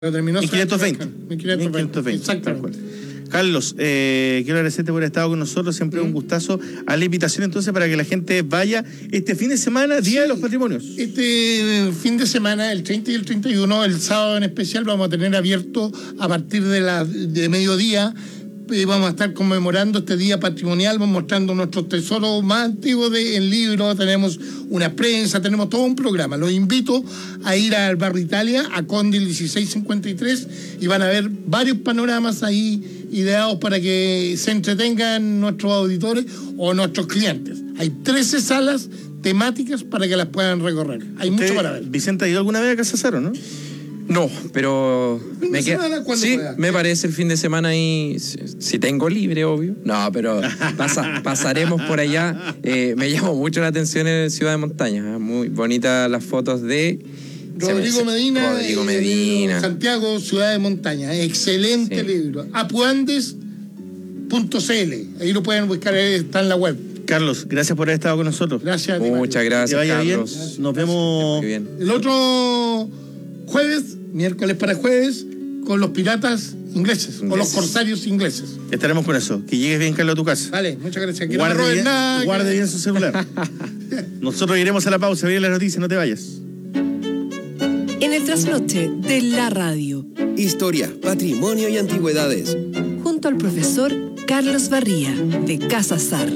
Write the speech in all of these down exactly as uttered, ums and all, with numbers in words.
Terminó mil quinientos veinte. mil quinientos veinte. Exactamente. Carlos, eh, quiero agradecerte por haber estado con nosotros, siempre mm. un gustazo. A la invitación entonces para que la gente vaya este fin de semana, Día sí, de los Patrimonios. Este fin de semana, el treinta y el treinta y uno, el sábado en especial, vamos a tener abierto a partir de, la, de mediodía. Eh, vamos a estar conmemorando este día patrimonial, vamos mostrando nuestros tesoros más antiguos de, en libros, tenemos una prensa, tenemos todo un programa. Los invito a ir al Barrio Italia, a Condil dieciséis cincuenta y tres, y van a ver varios panoramas ahí ideados para que se entretengan nuestros auditores o nuestros clientes. Hay trece salas temáticas para que las puedan recorrer. Hay ¿Usted, mucho para ver. Vicente, ¿ha ido alguna vez a Casa Cero, no? No, pero me, semana, sí, pueda? me parece el fin de semana ahí, si, si tengo libre, obvio. No, pero pasa, pasaremos por allá. Eh, me llamó mucho la atención en Ciudad de Montaña. ¿eh? Muy bonitas las fotos de Rodrigo Medina. Rodrigo Medina. Eh, Santiago, Ciudad de Montaña. Excelente sí. libro. apuandes punto c l. Ahí lo pueden buscar, está en la web. Carlos, gracias por haber estado con nosotros. Gracias. Muchas gracias, que vaya Carlos. Bien. Nos vemos. Muy bien. El otro jueves, miércoles para jueves, con los piratas ingleses, ingleses. o los corsarios ingleses. Estaremos con eso. Que llegues bien, Carlos, a tu casa. Vale, muchas gracias. Que guarde no me bien, nada, guarde que... bien su celular. Nosotros iremos a la pausa, vienen las noticias, no te vayas. En el trasnoche de la radio. Historia, patrimonio y antigüedades. Junto al profesor Carlos Barría, de Casa Sar.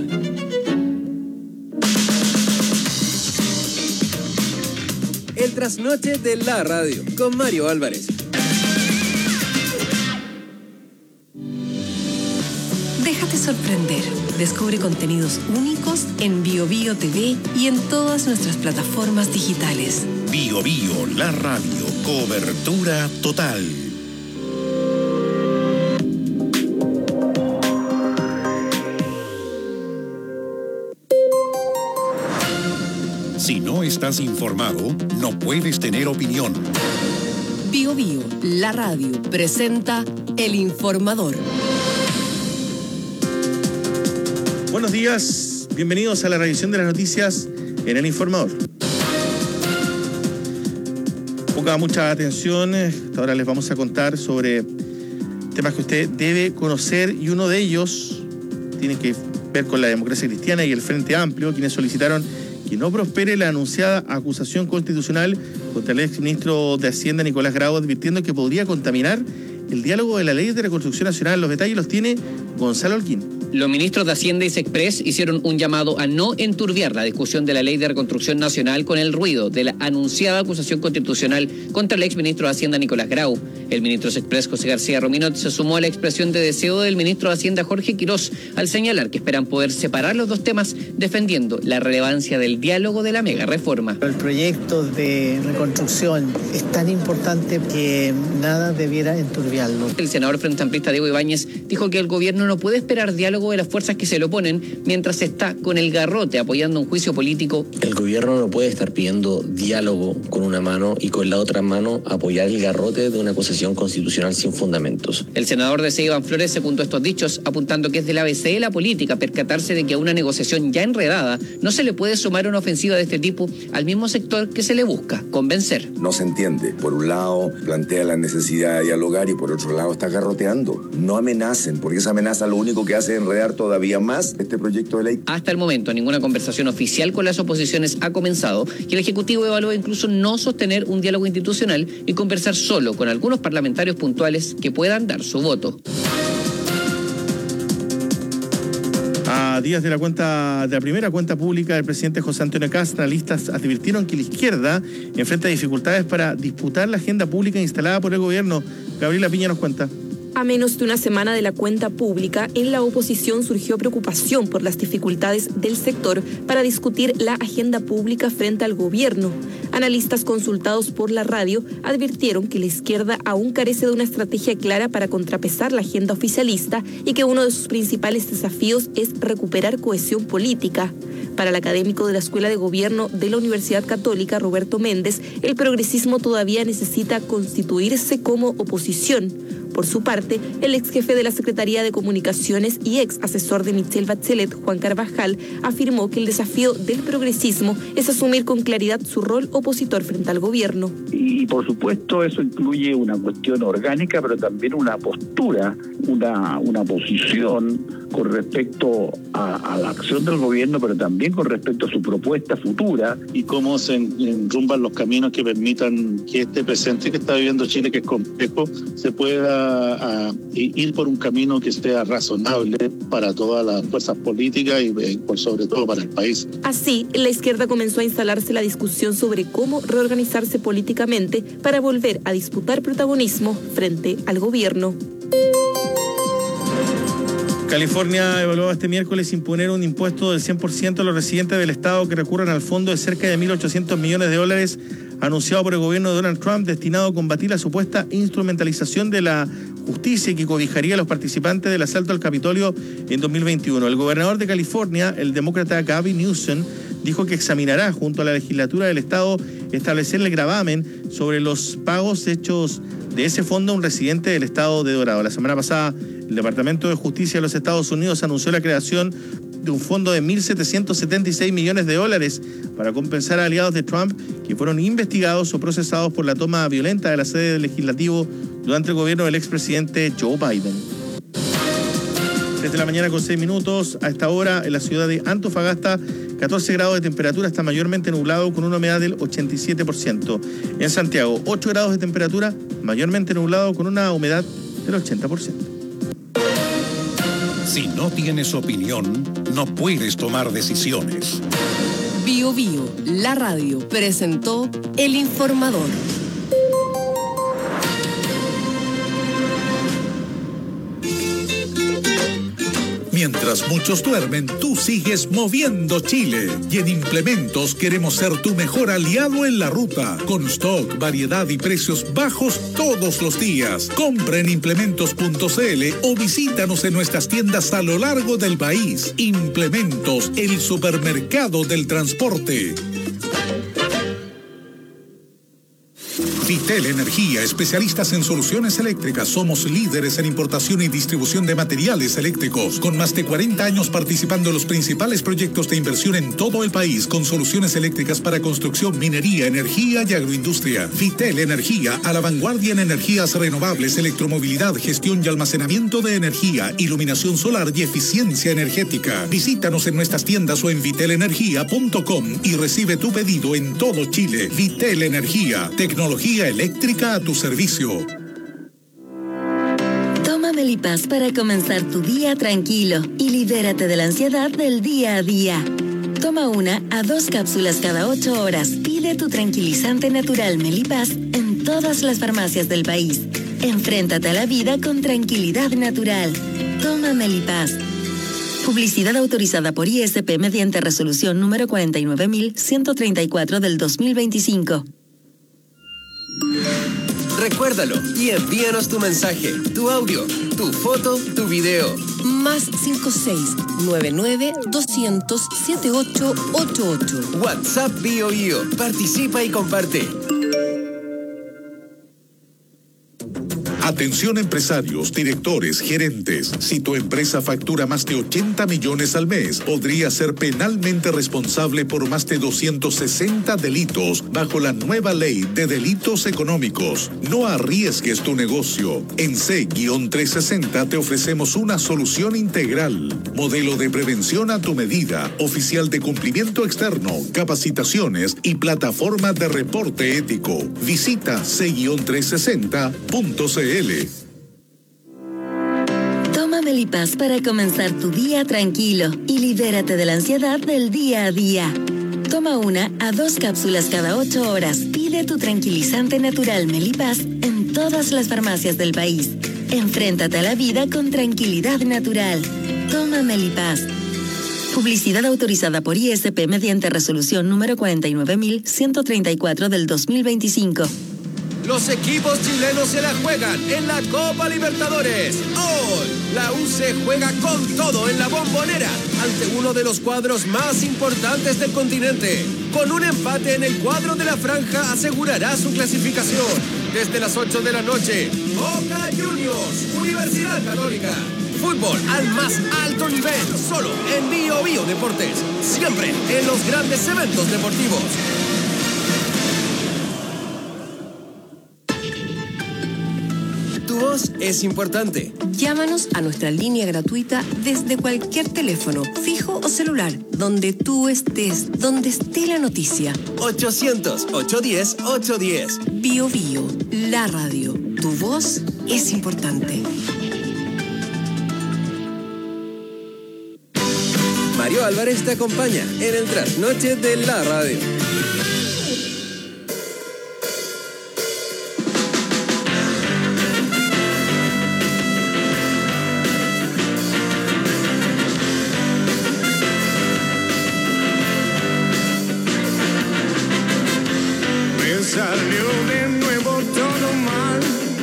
El trasnoche de la radio, con Mario Álvarez. Déjate sorprender. Descubre contenidos únicos en Bio Bio T V y en todas nuestras plataformas digitales. Bio Bio, la radio, cobertura total. Si no estás informado, no puedes tener opinión. Bio Bio, la radio, presenta El Informador. Buenos días, bienvenidos a la revisión de las noticias en El Informador. Ponga mucha atención, ahora les vamos a contar sobre temas que usted debe conocer y uno de ellos tiene que ver con la democracia cristiana y el Frente Amplio, quienes solicitaron que no prospere la anunciada acusación constitucional contra el exministro de Hacienda Nicolás Grau, advirtiendo que podría contaminar el diálogo de la Ley de Reconstrucción Nacional. Los detalles los tiene Gonzalo Holguín. Los ministros de Hacienda y Sexpress hicieron un llamado a no enturbiar la discusión de la Ley de Reconstrucción Nacional con el ruido de la anunciada acusación constitucional contra el exministro de Hacienda Nicolás Grau. El ministro de Sexpress, José García Rominot, se sumó a la expresión de deseo del ministro de Hacienda, Jorge Quirós, al señalar que esperan poder separar los dos temas, defendiendo la relevancia del diálogo de la mega reforma. El proyecto de reconstrucción es tan importante que nada debiera enturbiarlo. El senador frente amplista Diego Ibáñez dijo que el gobierno no puede esperar diálogo de las fuerzas que se le oponen mientras está con el garrote apoyando un juicio político. El gobierno no puede estar pidiendo diálogo con una mano y con la otra mano apoyar el garrote de una acusación constitucional sin fundamentos. El senador de C E, Iván Flores, secundó estos dichos, apuntando que es del A B C de la política percatarse de que a una negociación ya enredada no se le puede sumar una ofensiva de este tipo al mismo sector que se le busca convencer. No se entiende. Por un lado plantea la necesidad de dialogar y por otro lado está garroteando. No amenacen, porque esa amenaza lo único que hace es enredar todavía más este proyecto de ley. Hasta el momento ninguna conversación oficial con las oposiciones ha comenzado y el Ejecutivo evalúa incluso no sostener un diálogo institucional y conversar solo con algunos parlamentarios puntuales que puedan dar su voto. A días de la cuenta de la primera cuenta pública del presidente José Antonio Kast, analistas advirtieron que la izquierda enfrenta dificultades para disputar la agenda pública instalada por el gobierno. Gabriela Piña nos cuenta. A menos de una semana de la cuenta pública, en la oposición surgió preocupación por las dificultades del sector para discutir la agenda pública frente al gobierno. Analistas consultados por la radio advirtieron que la izquierda aún carece de una estrategia clara para contrapesar la agenda oficialista y que uno de sus principales desafíos es recuperar cohesión política. Para el académico de la Escuela de Gobierno de la Universidad Católica, Roberto Méndez, el progresismo todavía necesita constituirse como oposición. Por su parte, el ex jefe de la Secretaría de Comunicaciones y ex asesor de Michelle Bachelet, Juan Carvajal, afirmó que el desafío del progresismo es asumir con claridad su rol opositor frente al gobierno. Y por supuesto eso incluye una cuestión orgánica, pero también una postura, una, una posición con respecto a, a la acción del gobierno, pero también con respecto a su propuesta futura. Y cómo se enrumban los caminos que permitan que este presente que está viviendo Chile, que es complejo, se pueda a, ir por un camino que sea razonable para todas las fuerzas políticas y, y por sobre todo para el país. Así, en la izquierda comenzó a instalarse la discusión sobre cómo reorganizarse políticamente para volver a disputar protagonismo frente al gobierno. California evaluó este miércoles imponer un impuesto del cien por ciento a los residentes del estado que recurran al fondo de cerca de mil ochocientos millones de dólares anunciado por el gobierno de Donald Trump, destinado a combatir la supuesta instrumentalización de la justicia y que cobijaría a los participantes del asalto al Capitolio en dos mil veintiuno. El gobernador de California, el demócrata Gavin Newsom, dijo que examinará junto a la legislatura del estado establecer el gravamen sobre los pagos hechos de ese fondo a un residente del estado de Dorado. La semana pasada, el Departamento de Justicia de los Estados Unidos anunció la creación de un fondo de mil setecientos setenta y seis millones de dólares para compensar a aliados de Trump que fueron investigados o procesados por la toma violenta de la sede del legislativo durante el gobierno del expresidente Joe Biden. Desde la mañana con seis minutos, a esta hora en la ciudad de Antofagasta, catorce grados de temperatura, está mayormente nublado con una humedad del ochenta y siete por ciento. En Santiago, ocho grados de temperatura, mayormente nublado con una humedad del ochenta por ciento. Si no tienes opinión, no puedes tomar decisiones. Bio Bio, la radio, presentó El Informador. Mientras muchos duermen, tú sigues moviendo Chile. Y en Implementos queremos ser tu mejor aliado en la ruta. Con stock, variedad y precios bajos todos los días. Compra en implementos punto c l o visítanos en nuestras tiendas a lo largo del país. Implementos, el supermercado del transporte. Vitel Energía, especialistas en soluciones eléctricas. Somos líderes en importación y distribución de materiales eléctricos, con más de cuarenta años participando en los principales proyectos de inversión en todo el país, con soluciones eléctricas para construcción, minería, energía y agroindustria. Vitel Energía, a la vanguardia en energías renovables, electromovilidad, gestión y almacenamiento de energía, iluminación solar y eficiencia energética. Visítanos en nuestras tiendas o en vitel energía punto com y recibe tu pedido en todo Chile. Vitel Energía, tecnología eléctrica a tu servicio. Toma Melipaz para comenzar tu día tranquilo y libérate de la ansiedad del día a día. Toma una a dos cápsulas cada ocho horas. Pide tu tranquilizante natural Melipaz en todas las farmacias del país. Enfréntate a la vida con tranquilidad natural. Toma Melipaz. Publicidad autorizada por I S P mediante resolución número cuarenta y nueve mil ciento treinta y cuatro del dos mil veinticinco. Recuérdalo y envíanos tu mensaje, tu audio, tu foto, tu video. Más cinco seis nueve nueve doscientos setenta y ocho ochenta y ocho. WhatsApp Bio Bio. Participa y comparte. Atención empresarios, directores, gerentes. Si tu empresa factura más de ochenta millones al mes, podría ser penalmente responsable por más de doscientos sesenta delitos bajo la nueva ley de delitos económicos. No arriesgues tu negocio. En C trescientos sesenta te ofrecemos una solución integral. Modelo de prevención a tu medida, oficial de cumplimiento externo, capacitaciones y plataforma de reporte ético. Visita C trescientos sesenta punto c l. Toma Melipaz para comenzar tu día tranquilo y libérate de la ansiedad del día a día. Toma una a dos cápsulas cada ocho horas. Pide tu tranquilizante natural Melipaz en todas las farmacias del país. Enfréntate a la vida con tranquilidad natural. Toma Melipaz. Publicidad autorizada por I S P mediante resolución número cuarenta y nueve mil ciento treinta y cuatro del dos mil veinticinco. Los equipos chilenos se la juegan en la Copa Libertadores. Hoy, la U C juega con todo en la Bombonera ante uno de los cuadros más importantes del continente. Con un empate en el cuadro de la franja asegurará su clasificación. desde las ocho de la noche. Boca Juniors, Universidad Católica. Fútbol al más alto nivel, solo en Bio Bio Deportes. Siempre en los grandes eventos deportivos. Tu voz es importante. Llámanos a nuestra línea gratuita desde cualquier teléfono, fijo o celular, donde tú estés, donde esté la noticia. ochocientos, ochocientos diez, ochocientos diez. Bio Bio, la radio. Tu voz es importante. Mario Álvarez te acompaña en el trasnoche de la radio. Salió de nuevo todo mal.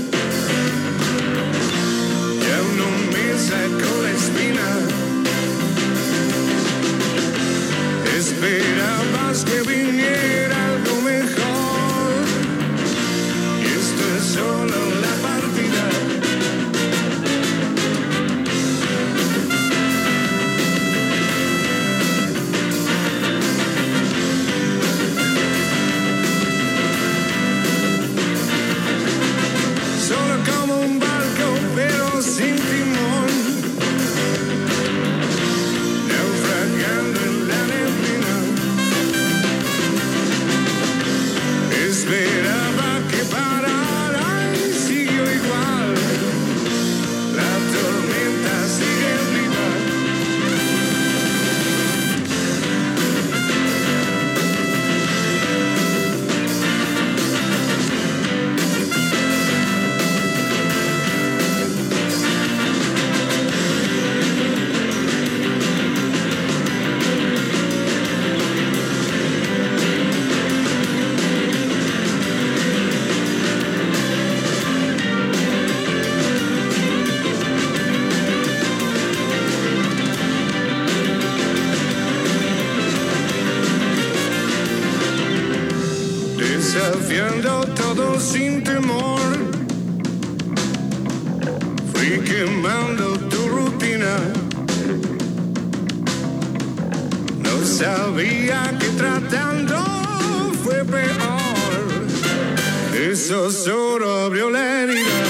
Ya no me sacó la espina. Esperabas que viniera algo mejor. Y esto es solo la partida. Como un barco pero sin timón, naufragando en la neblina. Esperaba que parara y siguió igual. La tormenta sigue viva. Desafiando todo sin temor, fui quemando tu rutina. No sabía que tratando fue peor. Eso solo abrió la herida.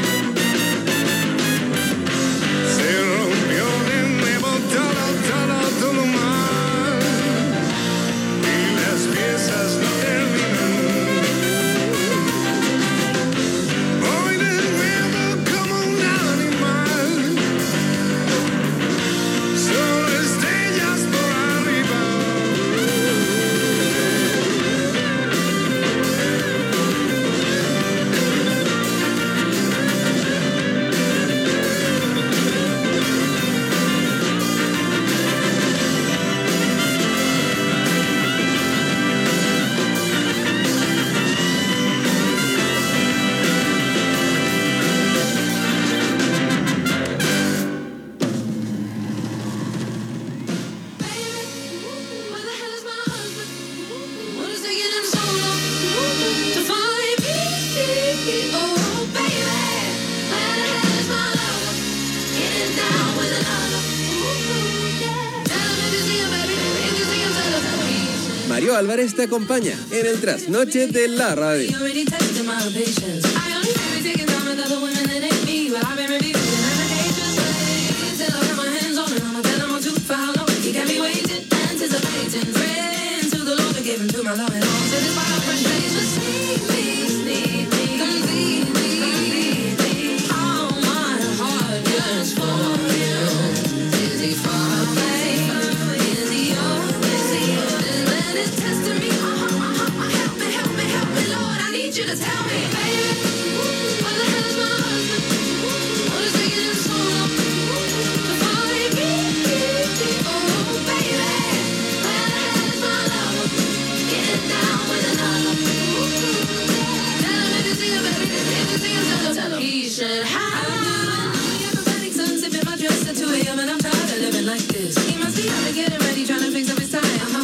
Se rompió de nuevo todo, todo, todo mal. Y las piezas no terminan. Mario Álvarez te acompaña en el trasnoche de la radio.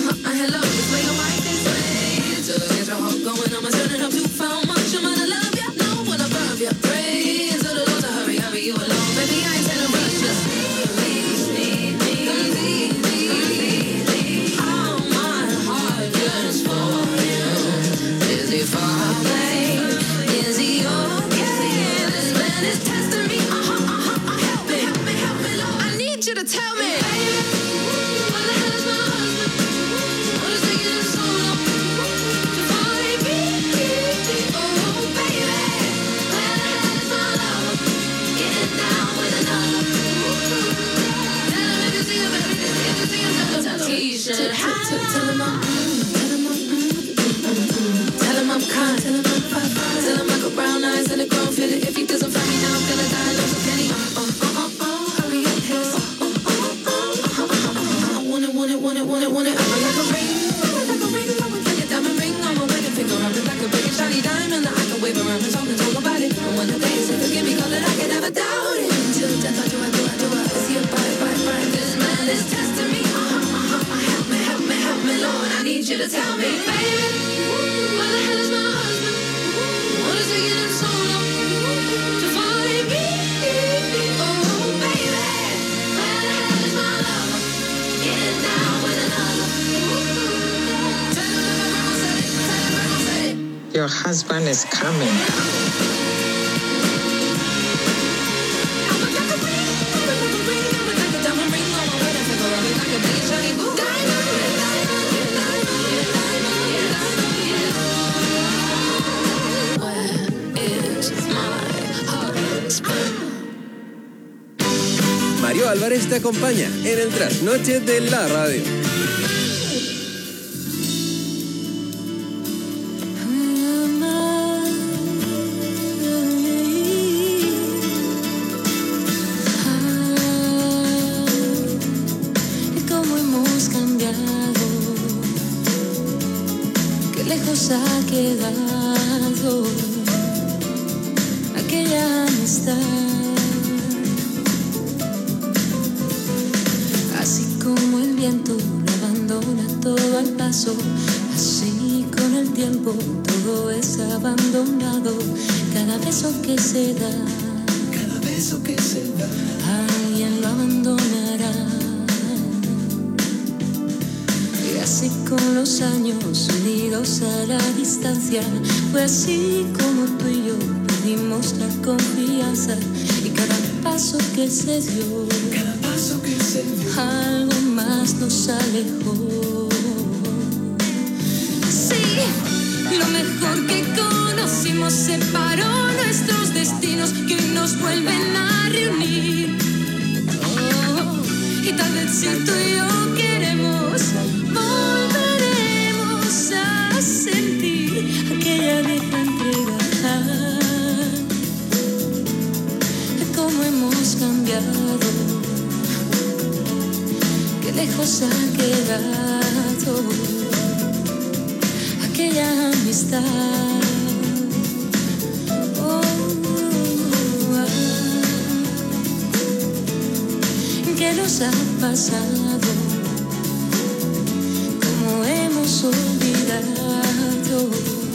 Going on my turning up too far much. I'm gonna love ya. your husband is coming. Mario Álvarez te acompaña en el trasnoche de la radio. Cómo hemos cambiado, qué lejos ha quedado aquella amistad. Como el viento lo abandona todo al paso, así con el tiempo todo es abandonado. Cada beso que se da, cada beso que se da, alguien lo abandonará. Y así con los años unidos a la distancia, fue así como tú y yo perdimos la confianza. Y cada paso que se dio, cada paso que se dio, algo más nos alejó. Sí, lo mejor que conocimos separó nuestros destinos que hoy nos vuelven a reunir. Oh, y tal vez si tú y yo queremos, volveremos a sentir aquella vieja entrega. Cómo hemos cambiado, qué lejos ha quedado aquella amistad. Oh, ah, ¿qué nos ha pasado? Cómo hemos olvidado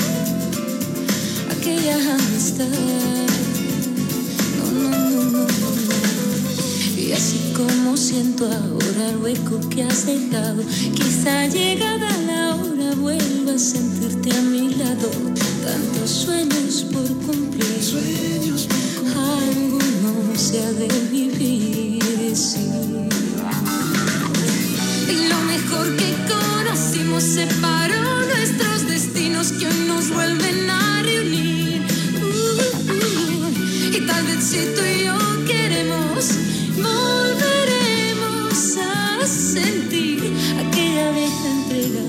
aquella amistad. Y así como siento ahora el hueco que has dejado, quizá llegada la hora vuelva a sentirte a mi lado. Tantos sueños por cumplir, sueños por cumplir. Alguno se ha de vivir, sí. Y lo mejor que conocimos separó nuestros destinos que hoy nos vuelven a reunir. Uh, uh, y tal vez si tú y yo queremos, volveremos a sentir aquella vieja entrega.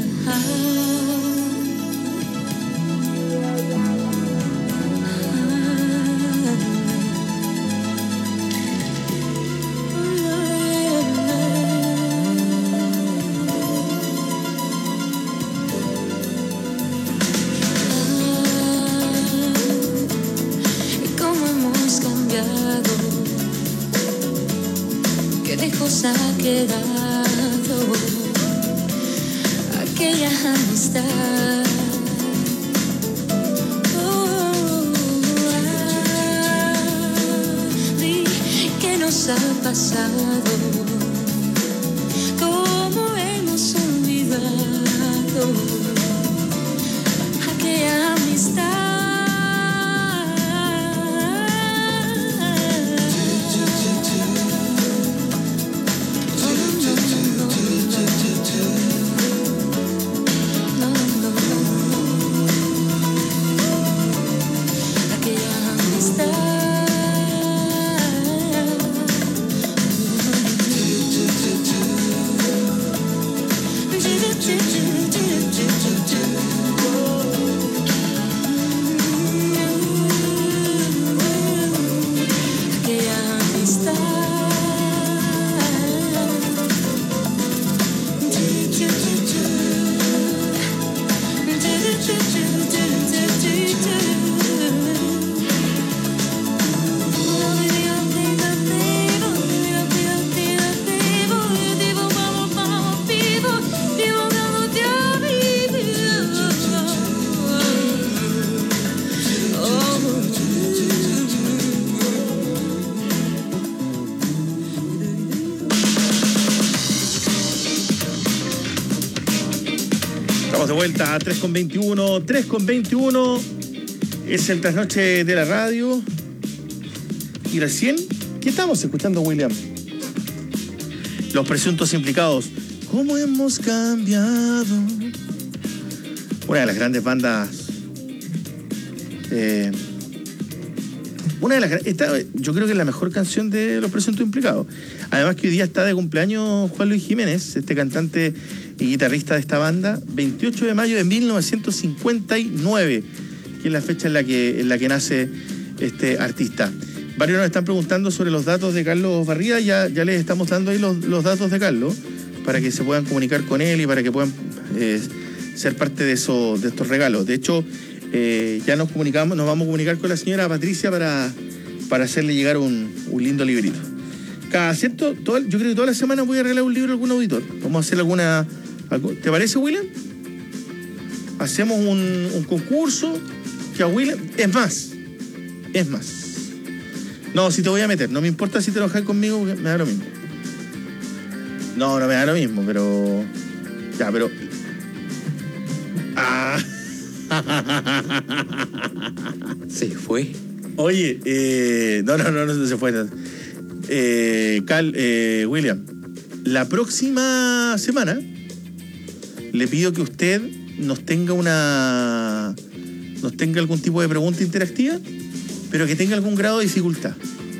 Cómo hemos cambiado, qué lejos ha quedado aquella amistad. Oh, ah, di, ¿qué nos ha pasado? ¿Cómo hemos olvidado aquella amistad? de vuelta a tres con veintiuno. tres con veintiuno es el trasnoche de la radio. Y recién, ¿qué estamos escuchando, William? Los presuntos implicados. ¿Cómo hemos cambiado? Una de las grandes bandas. Eh, una de las esta, yo creo que es la mejor canción de Los presuntos implicados. Además que hoy día está de cumpleaños Juan Luis Jiménez, este cantante y guitarrista de esta banda, veintiocho de mayo de mil novecientos cincuenta y nueve, que es la fecha en la que, en la que nace este artista. Varios nos están preguntando sobre los datos de Carlos Barría, ya, ya les estamos dando ahí los, los datos de Carlos, para que se puedan comunicar con él y para que puedan eh, ser parte de, eso, de estos regalos. De hecho, eh, ya nos comunicamos, nos vamos a comunicar con la señora Patricia para, para hacerle llegar un, un lindo librito. Cada cierto, todo, yo creo que toda la semana voy a regalar un libro a algún auditor. Vamos a hacer alguna... Algo, ¿te parece, William? Hacemos un, un concurso que a William... Es más, es más. No, si te voy a meter, no me importa si te enojas conmigo, porque me da lo mismo. No, no me da lo mismo, pero... Ya, pero... Ah. Se fue. Oye, eh... no, no, no, no se fue. Eh, Cal, eh, William, la próxima semana le pido que usted nos tenga una... nos tenga algún tipo de pregunta interactiva, pero que tenga algún grado de dificultad.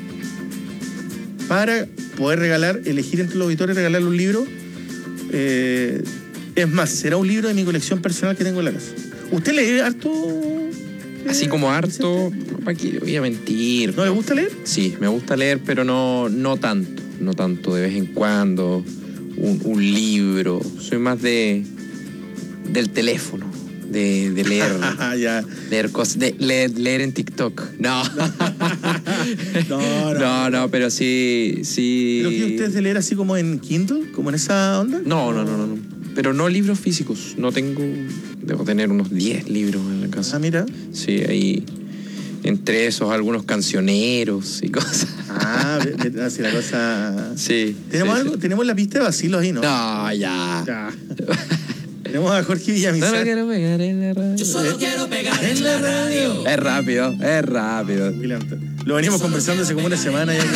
Para poder regalar, elegir entre los auditores, regalarle un libro. Eh, es más, será un libro de mi colección personal que tengo en la casa. ¿Usted lee harto? Eh, Así como harto, ¿para qué le voy a mentir? ¿No le gusta leer? Sí, me gusta leer, pero no, no tanto. No tanto, de vez en cuando. Un, un libro. Soy más de del teléfono. De, de leer, ya. leer cosas, de leer, leer en TikTok. No. no, no, no, no, pero sí, sí. ¿Pero qué usted es de leer así como en Kindle, como en esa onda? No, no, no, no, no. Pero no libros físicos. No tengo, debo tener unos diez libros en la casa. Ah, mira. Sí, ahí entre esos algunos cancioneros y cosas. Ah, así la cosa. Sí. ¿Tenemos sí, algo? Sí. Tenemos la pista de vacilos ahí, ¿no? No, ya. Ya. Tenemos a Jorge Villamizar. Solo quiero pegar en la radio. Yo solo quiero pegar en la radio. Es rápido, es rápido. Lo venimos conversando hace como una semana ya.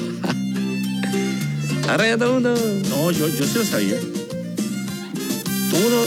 Arraya todo el mundo. No, yo, yo sí lo sabía. Tú no.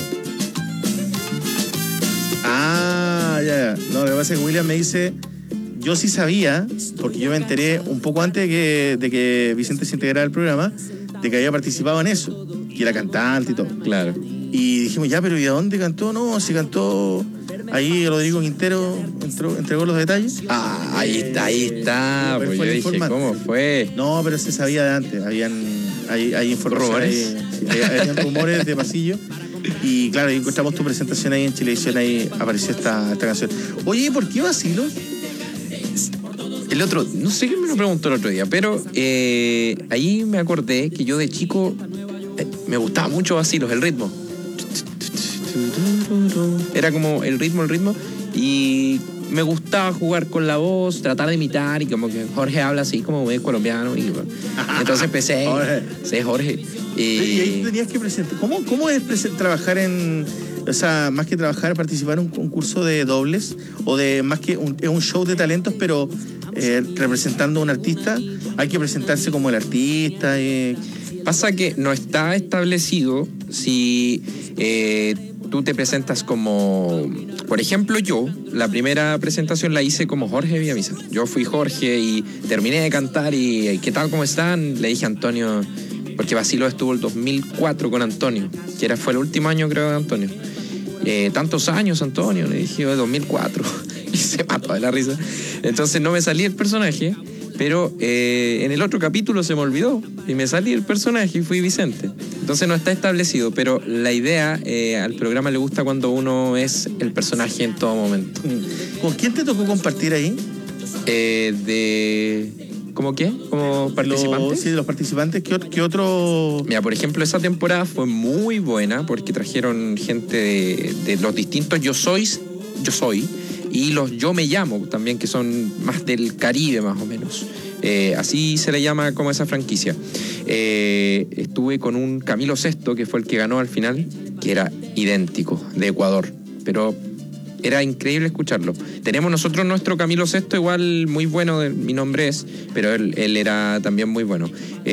Ah, ya, ya. No, lo que pasa es que William me dice. Yo sí sabía, porque yo me enteré un poco antes de que, de que Vicente se integrara al programa, de que había participado en eso, que era cantante y todo. Claro. Y dijimos, ya, pero ¿y a dónde cantó? No, si cantó ahí Rodrigo Quintero, entró, entregó los detalles. Ah, ahí está, ahí está. Eh, pues fue yo el dije, informante. ¿cómo fue? No, pero se sabía de antes, habían hay, hay informaciones. ¿Rumores? Hay, hay, habían rumores de pasillo. Y claro, ahí encontramos tu presentación ahí en Chilevisión, ahí apareció esta, esta canción. Oye, ¿por qué Vacilos? El otro, no sé qué me lo preguntó el otro día, pero eh, ahí me acordé que yo de chico eh, me gustaba mucho Vacilos, el ritmo. Era como el ritmo, el ritmo, y me gustaba jugar con la voz, tratar de imitar, y como que Jorge habla así como es colombiano, y entonces empecé, Jorge. sí, Jorge. Y, y ahí tenías que presentar. ¿Cómo, cómo es presen- trabajar en, o sea, más que trabajar, participar en un concurso de dobles, o de más que un, es un show de talentos, pero eh, representando a un artista, hay que presentarse como el artista? Eh. Pasa que no está establecido si eh, tú te presentas como... Por ejemplo, yo, la primera presentación la hice como Jorge Villamizar. Yo fui Jorge y terminé de cantar y ¿qué tal, cómo están? Le dije a Antonio, porque Vacilo estuvo el dos mil cuatro con Antonio, que era, fue el último año creo de Antonio. Eh, tantos años, Antonio, le dije, dos mil cuatro. Y se mató de la risa. Entonces no me salí el personaje, pero eh, en el otro capítulo se me olvidó y me salí el personaje y fui Vicente. Entonces no está establecido, pero la idea eh, al programa le gusta cuando uno es el personaje en todo momento. ¿Con quién te tocó compartir ahí? Eh, de... ¿Cómo qué? ¿Como participantes? Los, sí, de los participantes. ¿Qué, qué otro...? Mira, por ejemplo, esa temporada fue muy buena porque trajeron gente de, de los distintos Yo Sois, Yo Soy, y los Yo Me Llamo también, que son más del Caribe más o menos. Eh, así se le llama como esa franquicia. Eh, estuve con un Camilo Sesto, que fue el que ganó al final, que era idéntico, de Ecuador, pero era increíble escucharlo. Tenemos nosotros nuestro Camilo Sesto, igual muy bueno, mi nombre es, pero él, él era también muy bueno.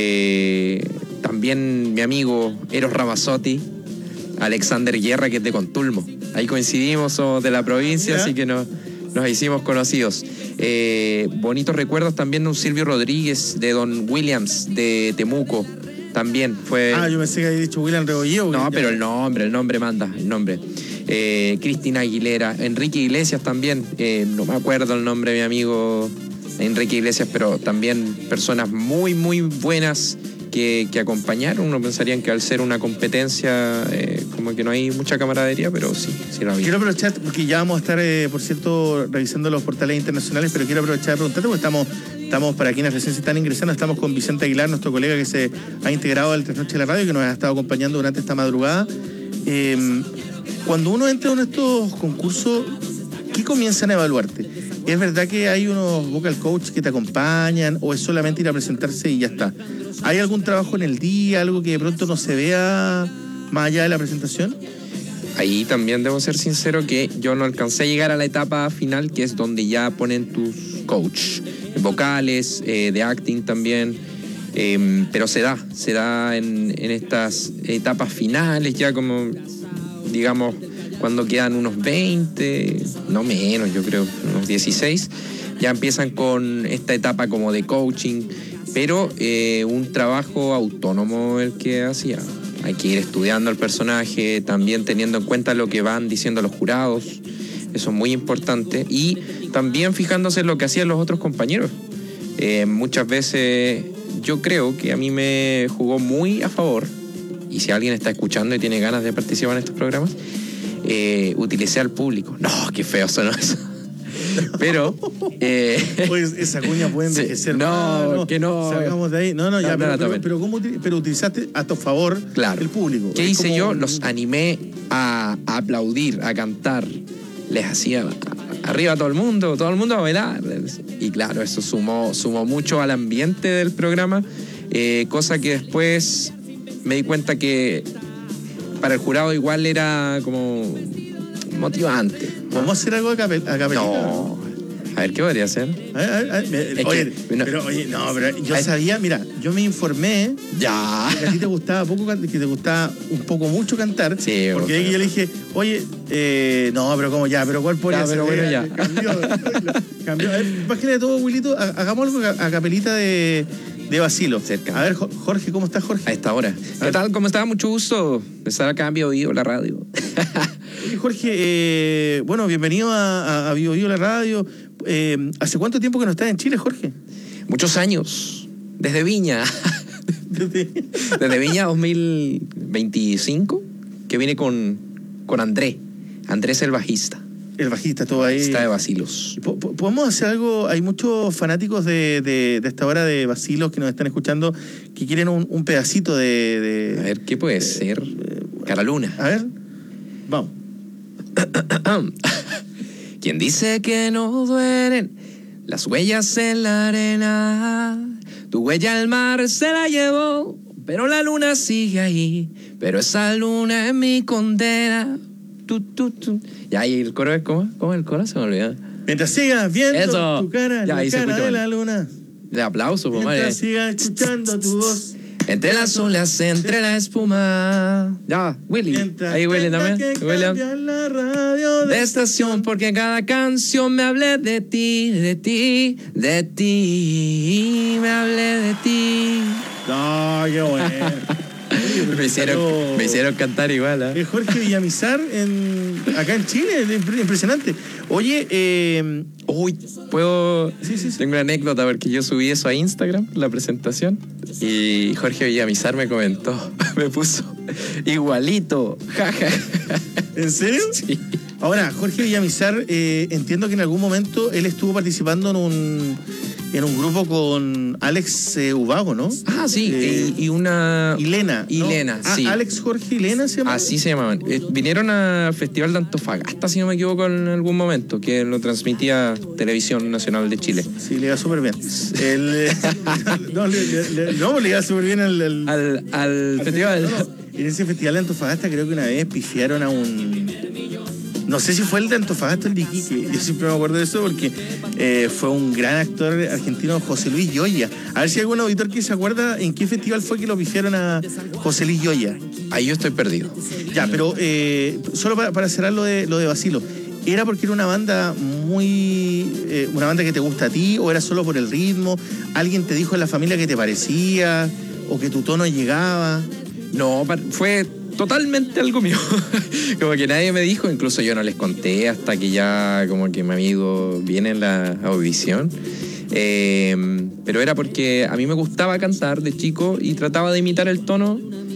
Eh, también mi amigo Eros Ramazzotti, Alexander Guerra, que es de Contulmo. Ahí coincidimos, somos de la provincia, ¿ya? Así que nos, nos hicimos conocidos. Eh, bonitos recuerdos también de un Silvio Rodríguez, de Don Williams, de Temuco. También fue... Ah, yo pensé que había dicho William Rebolledo. No, ya. Pero el nombre, el nombre manda, el nombre. Eh, Cristina Aguilera, Enrique Iglesias también, eh, no me acuerdo el nombre de mi amigo Enrique Iglesias, pero también personas muy, muy buenas que, que acompañaron. Uno pensaría que al ser una competencia, eh, como que no hay mucha camaradería, pero sí, sí lo había. Quiero aprovechar, porque ya vamos a estar, eh, por cierto, revisando los portales internacionales, pero quiero aprovechar de preguntarte, porque estamos, estamos para quienes recién se están ingresando, estamos con Vicente Aguilar, nuestro colega que se ha integrado al Tres Noches de la Radio, que nos ha estado acompañando durante esta madrugada. Eh, Cuando uno entra en estos concursos, ¿qué comienzan a evaluarte? ¿Es verdad que hay unos vocal coach que te acompañan o es solamente ir a presentarse y ya está? ¿Hay algún trabajo en el día, algo que de pronto no se vea más allá de la presentación? Ahí también debo ser sincero que yo no alcancé a llegar a la etapa final, que es donde ya ponen tus coach, vocales, eh, de acting también, eh, pero se da, se da en, en estas etapas finales ya como... digamos, cuando quedan unos veinte, no menos, yo creo, unos dieciséis, ya empiezan con esta etapa como de coaching, pero eh, un trabajo autónomo el que hacía. Hay que ir estudiando al personaje, también teniendo en cuenta lo que van diciendo los jurados, eso es muy importante, y también fijándose en lo que hacían los otros compañeros. Eh, muchas veces yo creo que a mí me jugó muy a favor, y si alguien está escuchando y tiene ganas de participar en estos programas, eh, utilicé al público. No, qué feo sonó eso. Pero... Eh, pues esa cuña puede envejecer. Sí, no, no, que no. Sacamos de ahí. No, no, ya, no, pero, no, pero, pero, ¿cómo, pero utilizaste a tu favor claro. el público? ¿Qué es hice como... yo? Los animé a, a aplaudir, a cantar. Les hacía arriba a todo el mundo, todo el mundo a bailar. Y claro, eso sumó, sumó mucho al ambiente del programa, eh, cosa que después... me di cuenta que para el jurado igual era como motivante. ¿Vamos a hacer algo a capelita? No. A ver, ¿qué podría hacer? A ver, a ver, a ver, es oye, que, no, pero, oye, no, pero yo es, sabía, mira, yo me informé ya. que a ti te gustaba poco, que te gustaba un poco mucho cantar. Sí, porque ahí yo le dije, oye, eh, no, pero como ya, pero ¿cuál podría ya, ser? Pero bueno, ya. Cambió, cambió. A ver, más que de todo, Wilito, hagamos algo a, a capelita de... de Basilo. Cerca. A ver, Jorge, ¿cómo estás, Jorge? A esta hora. ¿Qué tal? ¿Cómo estás? Mucho gusto de estar acá en Bio Bio, la radio. Oye, Jorge, eh, bueno, bienvenido a, a, a Bio Bio, la radio. Eh, ¿Hace cuánto tiempo que no estás en Chile, Jorge? Muchos años. Desde Viña. Desde Viña dos mil veinticinco, que vine con, con Andrés. Andrés el bajista. El bajista, todo ahí. Está de Basilos. ¿Podemos hacer algo? Hay muchos fanáticos de, de, de esta hora de Basilos que nos están escuchando que quieren un, un pedacito de, de... A ver, ¿qué puede de, ser? Eh, Cara Luna. A ver, vamos. ¿Quién dice que no duelen las huellas en la arena? Tu huella al mar se la llevó, pero la luna sigue ahí. Pero esa luna es mi condena. Tu, tu, tu. Ya, y el coro es como, ¿cómo es el coro? Se me olvidó. Mientras sigas viendo Eso. tu cara, ya, la cara de la luna. De aplauso, por Mientras madre. sigas escuchando tu voz. Entre las olas, entre la espuma. Ya, Willy. Mientras Ahí Willy también. Que William. La radio de, de estación, porque en cada canción me hablé de ti, de ti, de ti. Me hablé de ti. No, qué bueno. me, hicieron, me hicieron cantar igual, ¿eh? Jorge Villamizar en, acá en Chile, impresionante. Oye, eh, uy, puedo. Sí, sí, sí. Tengo una anécdota porque yo subí eso a Instagram, la presentación, y Jorge Villamizar me comentó, me puso igualito, jaja. ¿En serio? Sí. Ahora, Jorge Villamizar, eh, entiendo que en algún momento él estuvo participando en un en un grupo con Alex eh, Ubago, ¿no? Ah, sí, eh, y, y una... Hilena. Hilena, ¿no? sí. Ah, Alex Jorge Hilena se llama. Así se llamaban. Eh, vinieron al Festival de Antofagasta, si no me equivoco, en algún momento, que lo transmitía Televisión Nacional de Chile. Sí, le iba súper bien. El, no, le, le, no, le iba súper bien al... Al, al, al, al festival. No, no. en ese festival de Antofagasta creo que una vez pifiaron a un... No sé si fue el de Antofagasta o el de Iquique. Yo siempre me acuerdo de eso porque eh, fue un gran actor argentino, José Luis Yoya. A ver si hay algún auditor que se acuerda en qué festival fue que lo pifiaron a José Luis Yoya. Ahí yo estoy perdido. Ya, pero eh, solo para, para cerrar lo de, lo de Basilo. ¿Era porque era una banda muy... Eh, una banda que te gusta a ti o era solo por el ritmo? ¿Alguien te dijo en la familia que te parecía o que tu tono llegaba? No, fue totalmente algo mío. Como que nadie me dijo, incluso yo no les conté hasta que ya como que mi amigo viene en la audición. Eh, pero era porque a mí me gustaba cantar de chico y trataba de imitar el tono.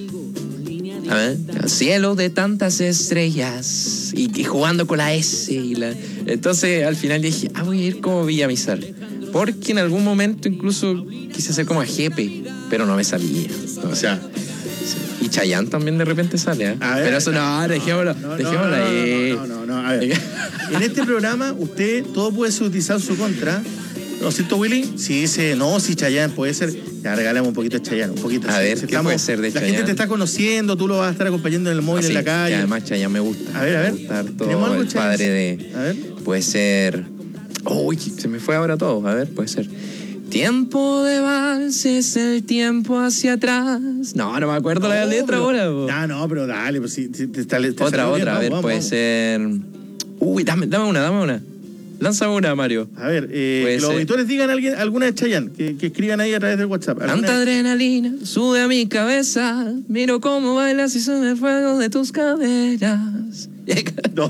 A ver, al cielo de tantas estrellas y, y jugando con la S y la... Entonces al final dije, ah, voy a ir como Villamizar, porque en algún momento incluso quise hacer como a Jepe, pero no me salía. O sea, y Chayanne también de repente sale, ¿eh? A ver, pero eso no, no dejémoslo, no, no, dejémoslo no, ahí. No, no, no, no, a ver. En este programa usted todo puede ser utilizado en su contra. ¿No es cierto, Willy? Si dice, no, si Chayanne puede ser, ya regalamos un poquito de Chayanne, un poquito. A ver, si ¿qué puede ser de La Chayanne? gente te está conociendo, tú lo vas a estar acompañando en el móvil, Ah, sí, en la calle. y además Chayanne me gusta. A ver, a ver. Me gusta harto ¿Tenemos algo, el Chayanne? padre de... A ver. Puede ser... Uy, se me fue ahora todo. A ver, puede ser... Tiempo de valses, el tiempo hacia atrás. No, no me acuerdo la letra ahora. Po. Ah, no, pero dale, pues si te, te, te, te Otra, otra, bien, a vamos, ver, vamos, puede vamos. ser... Uy, dame, dame una, dame una. Lánzame una, Mario. A ver, eh, Puede que los ser. auditores digan alguien, alguna de Chayanne, que, que escriban ahí a través del WhatsApp. ¿Alguna? Tanta adrenalina sube a mi cabeza. Miro cómo bailas y sube el fuego de tus caderas. No.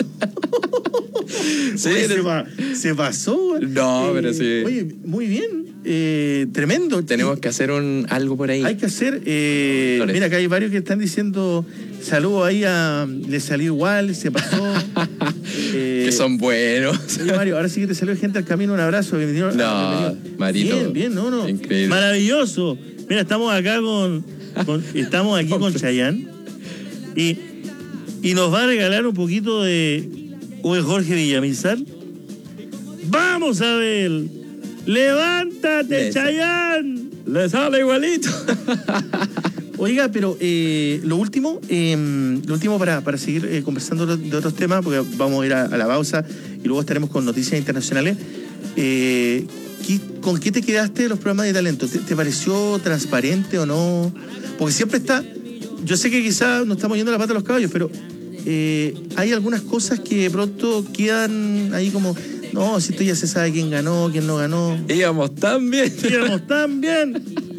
Sí, Oye, eres- se, pa- se pasó. No, pero sí. Oye, muy bien. Eh, tremendo. Tenemos que hacer un algo por ahí. Hay que hacer. Eh, Flores. mira, acá hay varios que están diciendo saludos ahí a. Le salió igual, se pasó. Eh, Que son buenos. Oye, Mario, ahora sí que te salió gente al camino. Un abrazo. Bienvenido. No, bienvenido. Marito. Bien, bien, no, no. Increíble. Maravilloso. Mira, estamos acá con. con- estamos aquí con Chayanne. Y, y nos va a regalar un poquito de. ¿O es Jorge Villamizar? ¡Vamos a ver! ¡Levántate, Eso. Chayanne! Le sale igualito. Oiga, pero eh, lo último, eh, lo último para, para seguir eh, conversando de otros temas, porque vamos a ir a, a la pausa y luego estaremos con noticias internacionales. Eh, ¿qué- ¿Con qué te quedaste de los programas de talento? ¿Te, te pareció transparente o no? Porque siempre está, yo sé que quizás nos estamos yendo la pata a los caballos, pero eh, hay algunas cosas que de pronto quedan ahí como, no, si esto ya se sabe quién ganó, quién no ganó. Íbamos tan bien. Íbamos tan bien.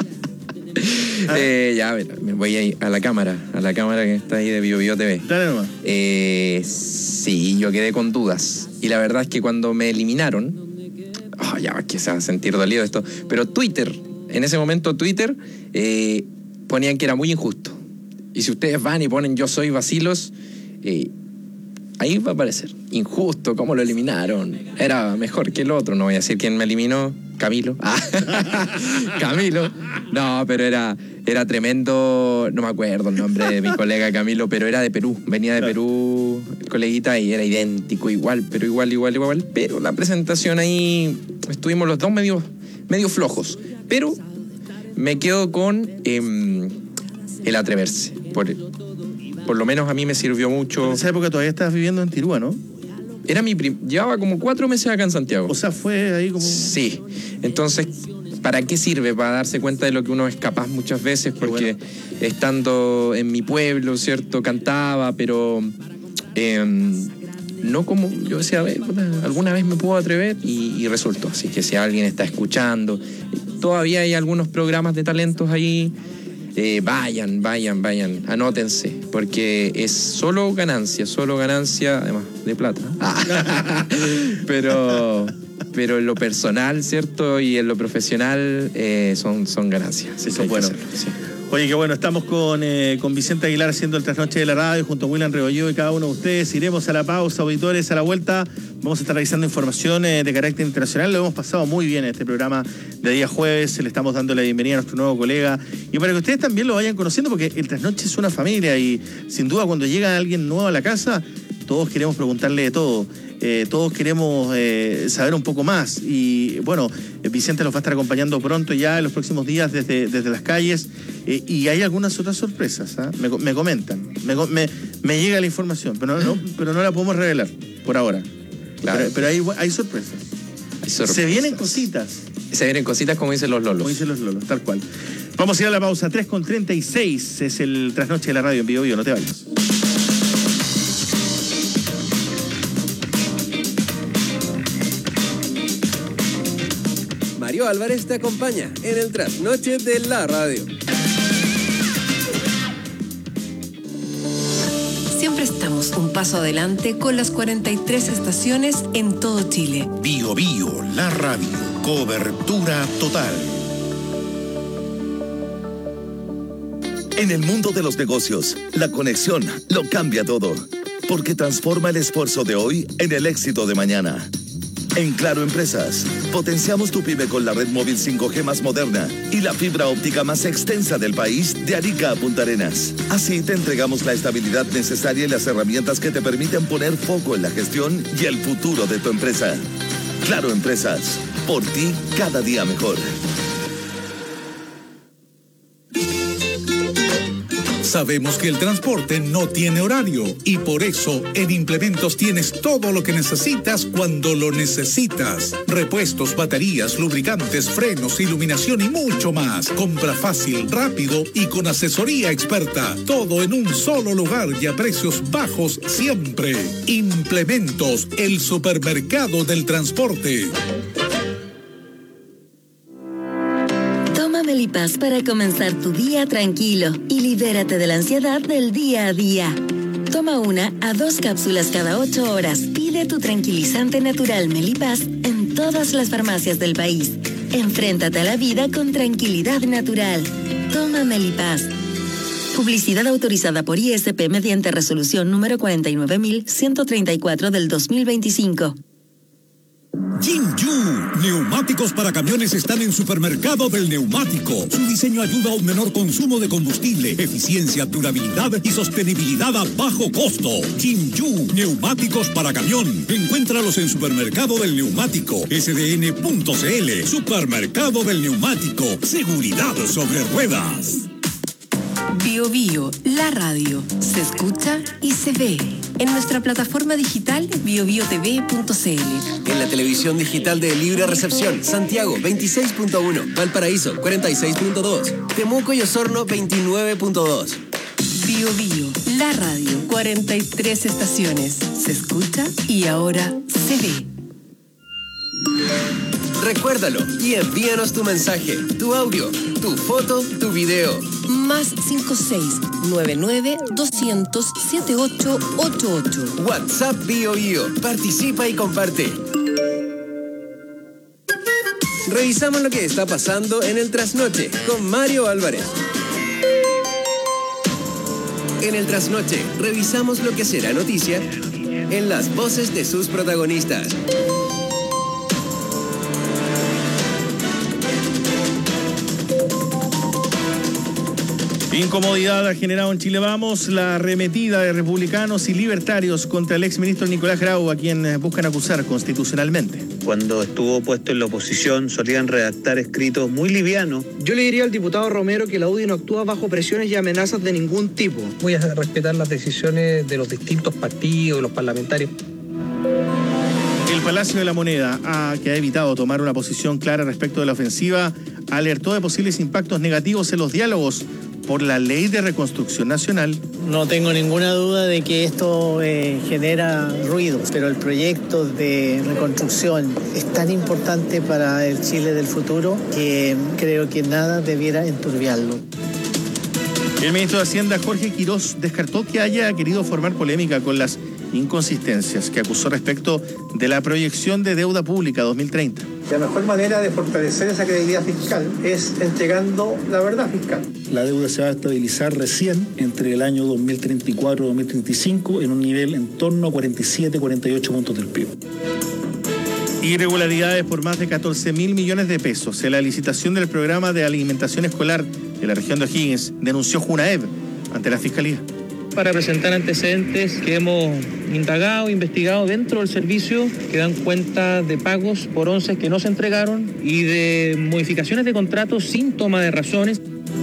Eh, ya, a ver, me voy a ir a la cámara, a la cámara que está ahí de Bio Bio T V. Dale nomás. Eh, sí, yo quedé con dudas. Y la verdad es que cuando me eliminaron, oh, ya que se va a sentir dolido esto, pero Twitter, en ese momento Twitter, eh, ponían que era muy injusto. Y si ustedes van y ponen yo soy Vacilos, eh, ahí va a aparecer. Injusto, ¿cómo lo eliminaron? Era mejor que el otro, no voy a decir quién me eliminó. Camilo. Ah, Camilo. No, pero era, era tremendo, no me acuerdo el nombre de mi colega Camilo, pero era de Perú. Venía de Perú el coleguita y era idéntico, igual, pero igual, igual, igual. Pero la presentación ahí, estuvimos los dos medio, medio flojos. Pero me quedo con eh, el atreverse. Por, por lo menos a mí me sirvió mucho. En esa época todavía estabas viviendo en Tirúa, ¿no? Era mi prim- llevaba como cuatro meses acá en Santiago. O sea, fue ahí como... Sí. Entonces, ¿para qué sirve? Para darse cuenta de lo que uno es capaz muchas veces, porque bueno, estando en mi pueblo, ¿cierto? Cantaba, pero eh, no como, yo decía, a ver, alguna vez me puedo atrever y, y resultó. Así que si alguien está escuchando, todavía hay algunos programas de talentos ahí. Eh, vayan, vayan, vayan, anótense, porque es solo ganancia, solo ganancia, además de plata. Ah. pero, pero en lo personal, ¿cierto? Y en lo profesional eh, son, son ganancias. Eso es bueno. Sí. Oye, qué bueno, estamos con, eh, con Vicente Aguilar haciendo el trasnoche de la radio junto a William Rebolledo y cada uno de ustedes. Iremos a la pausa, auditores, a la vuelta. Vamos a estar revisando información eh, de carácter internacional. Lo hemos pasado muy bien en este programa de día jueves. Le estamos dando la bienvenida a nuestro nuevo colega. Y para que ustedes también lo vayan conociendo, porque el trasnoche es una familia y sin duda cuando llega alguien nuevo a la casa, todos queremos preguntarle de todo. eh, todos queremos eh, saber un poco más. Y bueno, Vicente los va a estar acompañando pronto ya en los próximos días desde, desde las calles. Eh, y hay algunas otras sorpresas, ¿eh? me, me comentan, me, me, me llega la información, pero no, pero no la podemos revelar por ahora. Claro. Pero, pero hay, hay sorpresas. Hay sorpresas. Se vienen cositas. Se vienen cositas como dicen los lolos. Como dicen los lolos, tal cual. Vamos a ir a la pausa. tres con treinta y seis es el trasnoche de la radio en Bio Bio. No te vayas. Mario Álvarez te acompaña en el trasnoche de la radio. Siempre estamos un paso adelante con las cuarenta y tres estaciones en todo Chile. Bio Bio, la radio. Cobertura total. En el mundo de los negocios, la conexión lo cambia todo, porque transforma el esfuerzo de hoy en el éxito de mañana. En Claro Empresas, potenciamos tu pyme con la red móvil cinco G más moderna y la fibra óptica más extensa del país, de Arica a Punta Arenas. Así te entregamos la estabilidad necesaria y las herramientas que te permiten poner foco en la gestión y el futuro de tu empresa. Claro Empresas, por ti cada día mejor. Sabemos que el transporte no tiene horario y por eso en Implementos tienes todo lo que necesitas cuando lo necesitas. Repuestos, baterías, lubricantes, frenos, iluminación y mucho más. Compra fácil, rápido y con asesoría experta. Todo en un solo lugar y a precios bajos siempre. Implementos, el supermercado del transporte. Melipaz para comenzar tu día tranquilo y libérate de la ansiedad del día a día. Toma una a dos cápsulas cada ocho horas. Pide tu tranquilizante natural Melipaz en todas las farmacias del país. Enfréntate a la vida con tranquilidad natural. Toma Melipaz. Publicidad autorizada por I S P mediante resolución número cuarenta y nueve mil ciento treinta y cuatro del dos mil veinticinco. Jinju, neumáticos para camiones están en Supermercado del Neumático. Su diseño ayuda a un menor consumo de combustible, eficiencia, durabilidad y sostenibilidad a bajo costo. Jinju, neumáticos para camión. Encuéntralos en Supermercado del Neumático, S D N punto C L. Supermercado del Neumático, seguridad sobre ruedas. Bio Bio, la radio, se escucha y se ve en nuestra plataforma digital bio bio t v punto c l. En la televisión digital de Libre Recepción, Santiago veintiséis punto uno, Valparaíso cuarenta y seis punto dos, Temuco y Osorno veintinueve punto dos. Bio Bio, la radio, cuarenta y tres estaciones, se escucha y ahora se ve. Recuérdalo y envíanos tu mensaje, tu audio, tu foto, tu video. Más cinco seis nueve nueve dos cero cero siete ocho ocho ocho. WhatsApp Bio Bio. Participa y comparte. Revisamos lo que está pasando en el Trasnoche con Mario Álvarez. En el Trasnoche revisamos lo que será noticia en las voces de sus protagonistas. Incomodidad ha generado en Chile Vamos la arremetida de republicanos y libertarios contra el exministro Nicolás Grau, a quien buscan acusar constitucionalmente. Cuando estuvo puesto en la oposición solían redactar escritos muy livianos. Yo le diría al diputado Romero que la U D I no actúa bajo presiones y amenazas de ningún tipo. Voy a respetar las decisiones de los distintos partidos, de los parlamentarios. El Palacio de la Moneda, ah, que ha evitado tomar una posición clara respecto de la ofensiva, alertó de posibles impactos negativos en los diálogos por la Ley de Reconstrucción Nacional. No tengo ninguna duda de que esto eh, genera ruidos, pero el proyecto de reconstrucción es tan importante para el Chile del futuro que creo que nada debiera enturbiarlo. El ministro de Hacienda, Jorge Quirós, descartó que haya querido formar polémica con las inconsistencias que acusó respecto de la proyección de deuda pública dos mil treinta. La mejor manera de fortalecer esa credibilidad fiscal es entregando la verdad fiscal. La deuda se va a estabilizar recién entre el año dos mil treinta y cuatro y dos mil treinta y cinco en un nivel en torno a cuarenta y siete, cuarenta y ocho puntos del P I B. Irregularidades por más de catorce mil millones de pesos en la licitación del programa de alimentación escolar de la región de O'Higgins, denunció Junaev ante la Fiscalía. para presentar antecedentes que hemos indagado, investigado dentro del servicio, que dan cuenta de pagos por once que no se entregaron y de modificaciones de contratos sin toma de razones.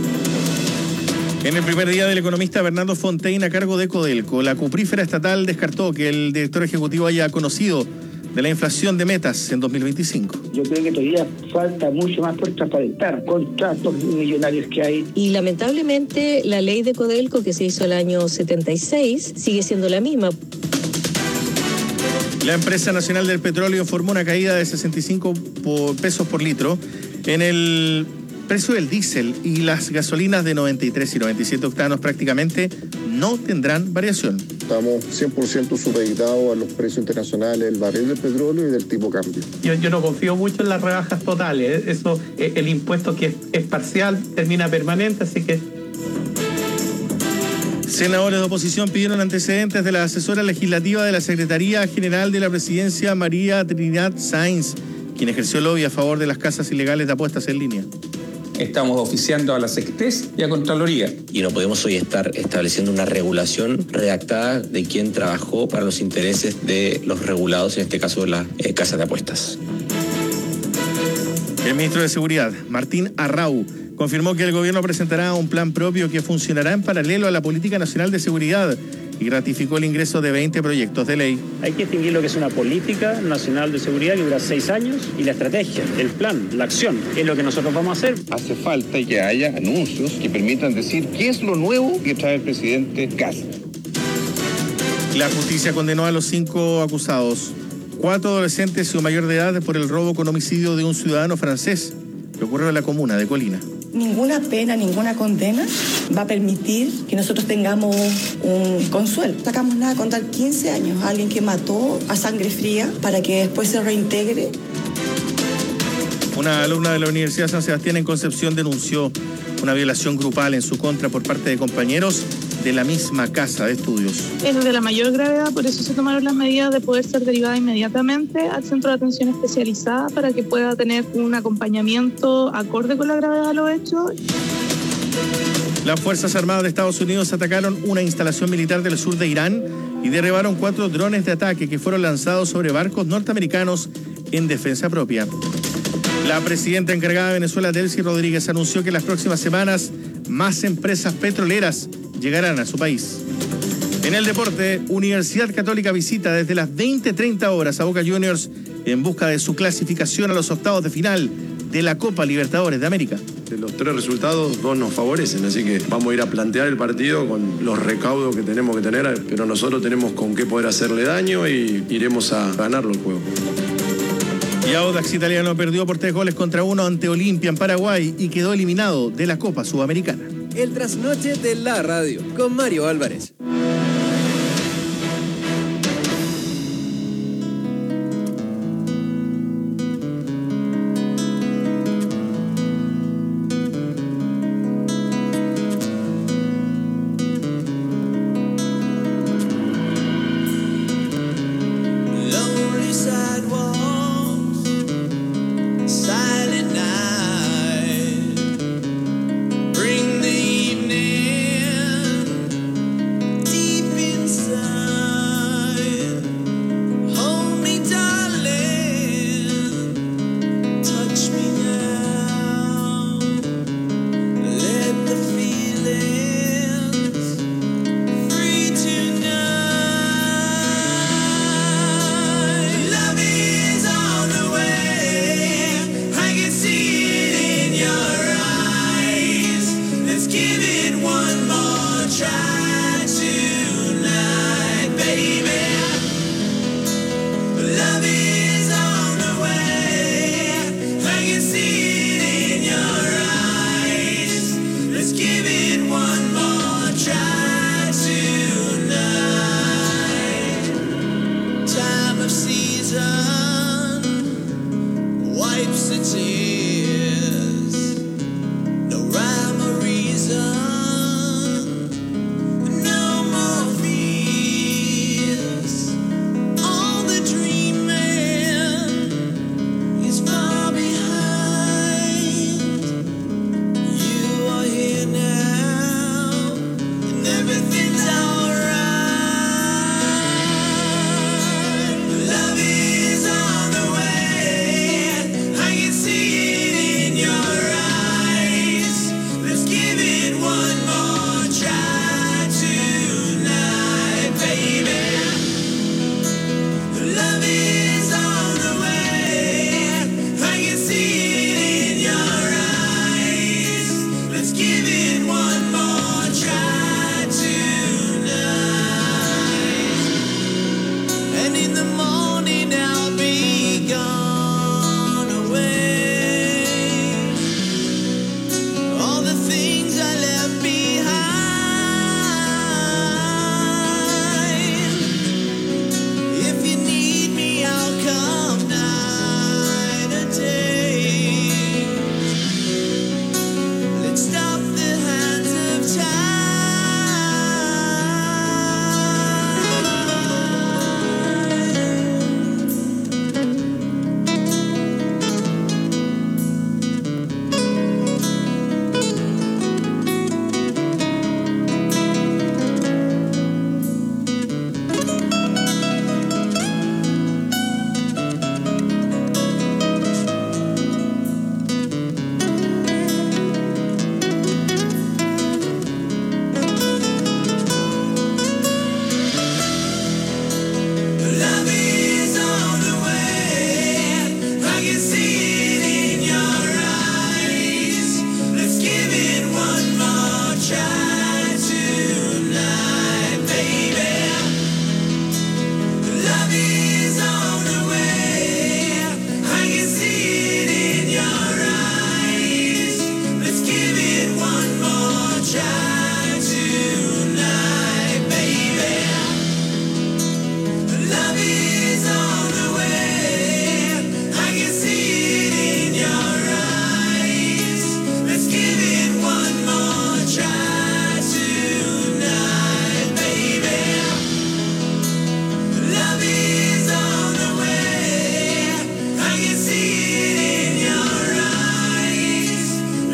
En el primer día del economista Bernardo Fontaine a cargo de Codelco, la cuprífera estatal descartó que el director ejecutivo haya conocido de la inflación de metas en dos mil veinticinco. Yo creo que todavía falta mucho más por transparentar contratos millonarios que hay. Y lamentablemente la ley de Codelco que se hizo el año setenta y seis sigue siendo la misma. La empresa nacional del petróleo informó una caída de sesenta y cinco pesos por litro en el precio del diésel, y las gasolinas de noventa y tres y noventa y siete octanos prácticamente no tendrán variación. Estamos cien por ciento supeditados a los precios internacionales del barril del petróleo y del tipo cambio. Yo, yo no confío mucho en las rebajas totales. Eso, el impuesto que es, es parcial termina permanente, así que... Senadores de oposición pidieron antecedentes de la asesora legislativa de la Secretaría General de la Presidencia, María Trinidad Sáenz, quien ejerció lobby a favor de las casas ilegales de apuestas en línea. Estamos oficiando a la Secpres y a Contraloría. Y no podemos hoy estar estableciendo una regulación redactada de quien trabajó para los intereses de los regulados, en este caso las eh, casas de apuestas. El ministro de Seguridad, Martín Arrau, confirmó que el gobierno presentará un plan propio que funcionará en paralelo a la Política Nacional de Seguridad y ratificó el ingreso de veinte proyectos de ley. Hay que distinguir lo que es una política nacional de seguridad que dura seis años y la estrategia, el plan, la acción, es lo que nosotros vamos a hacer. Hace falta que haya anuncios que permitan decir qué es lo nuevo que trae el presidente Kast. La justicia condenó a los cinco acusados, cuatro adolescentes y un mayor de edad, por el robo con homicidio de un ciudadano francés que ocurrió en la comuna de Colina. Ninguna pena, ninguna condena va a permitir que nosotros tengamos un consuelo. No sacamos nada contra quince años, alguien que mató a sangre fría para que después se reintegre. Una alumna de la Universidad San Sebastián en Concepción denunció una violación grupal en su contra por parte de compañeros de la misma casa de estudios. Es de la mayor gravedad, por eso se tomaron las medidas de poder ser derivada inmediatamente al centro de atención especializada para que pueda tener un acompañamiento acorde con la gravedad de los hechos. Las Fuerzas Armadas de Estados Unidos atacaron una instalación militar del sur de Irán y derribaron cuatro drones de ataque que fueron lanzados sobre barcos norteamericanos en defensa propia. La presidenta encargada de Venezuela, Delcy Rodríguez, anunció que en las próximas semanas más empresas petroleras llegarán a su país. En el deporte, Universidad Católica visita desde las veinte treinta horas a Boca Juniors en busca de su clasificación a los octavos de final de la Copa Libertadores de América. Los tres resultados, dos nos favorecen, así que vamos a ir a plantear el partido con los recaudos que tenemos que tener, pero nosotros tenemos con qué poder hacerle daño y iremos a ganarlo el juego. Y Audax Italiano perdió por tres goles contra uno ante Olimpia en Paraguay y quedó eliminado de la Copa Sudamericana. El trasnoche de la radio con Mario Álvarez.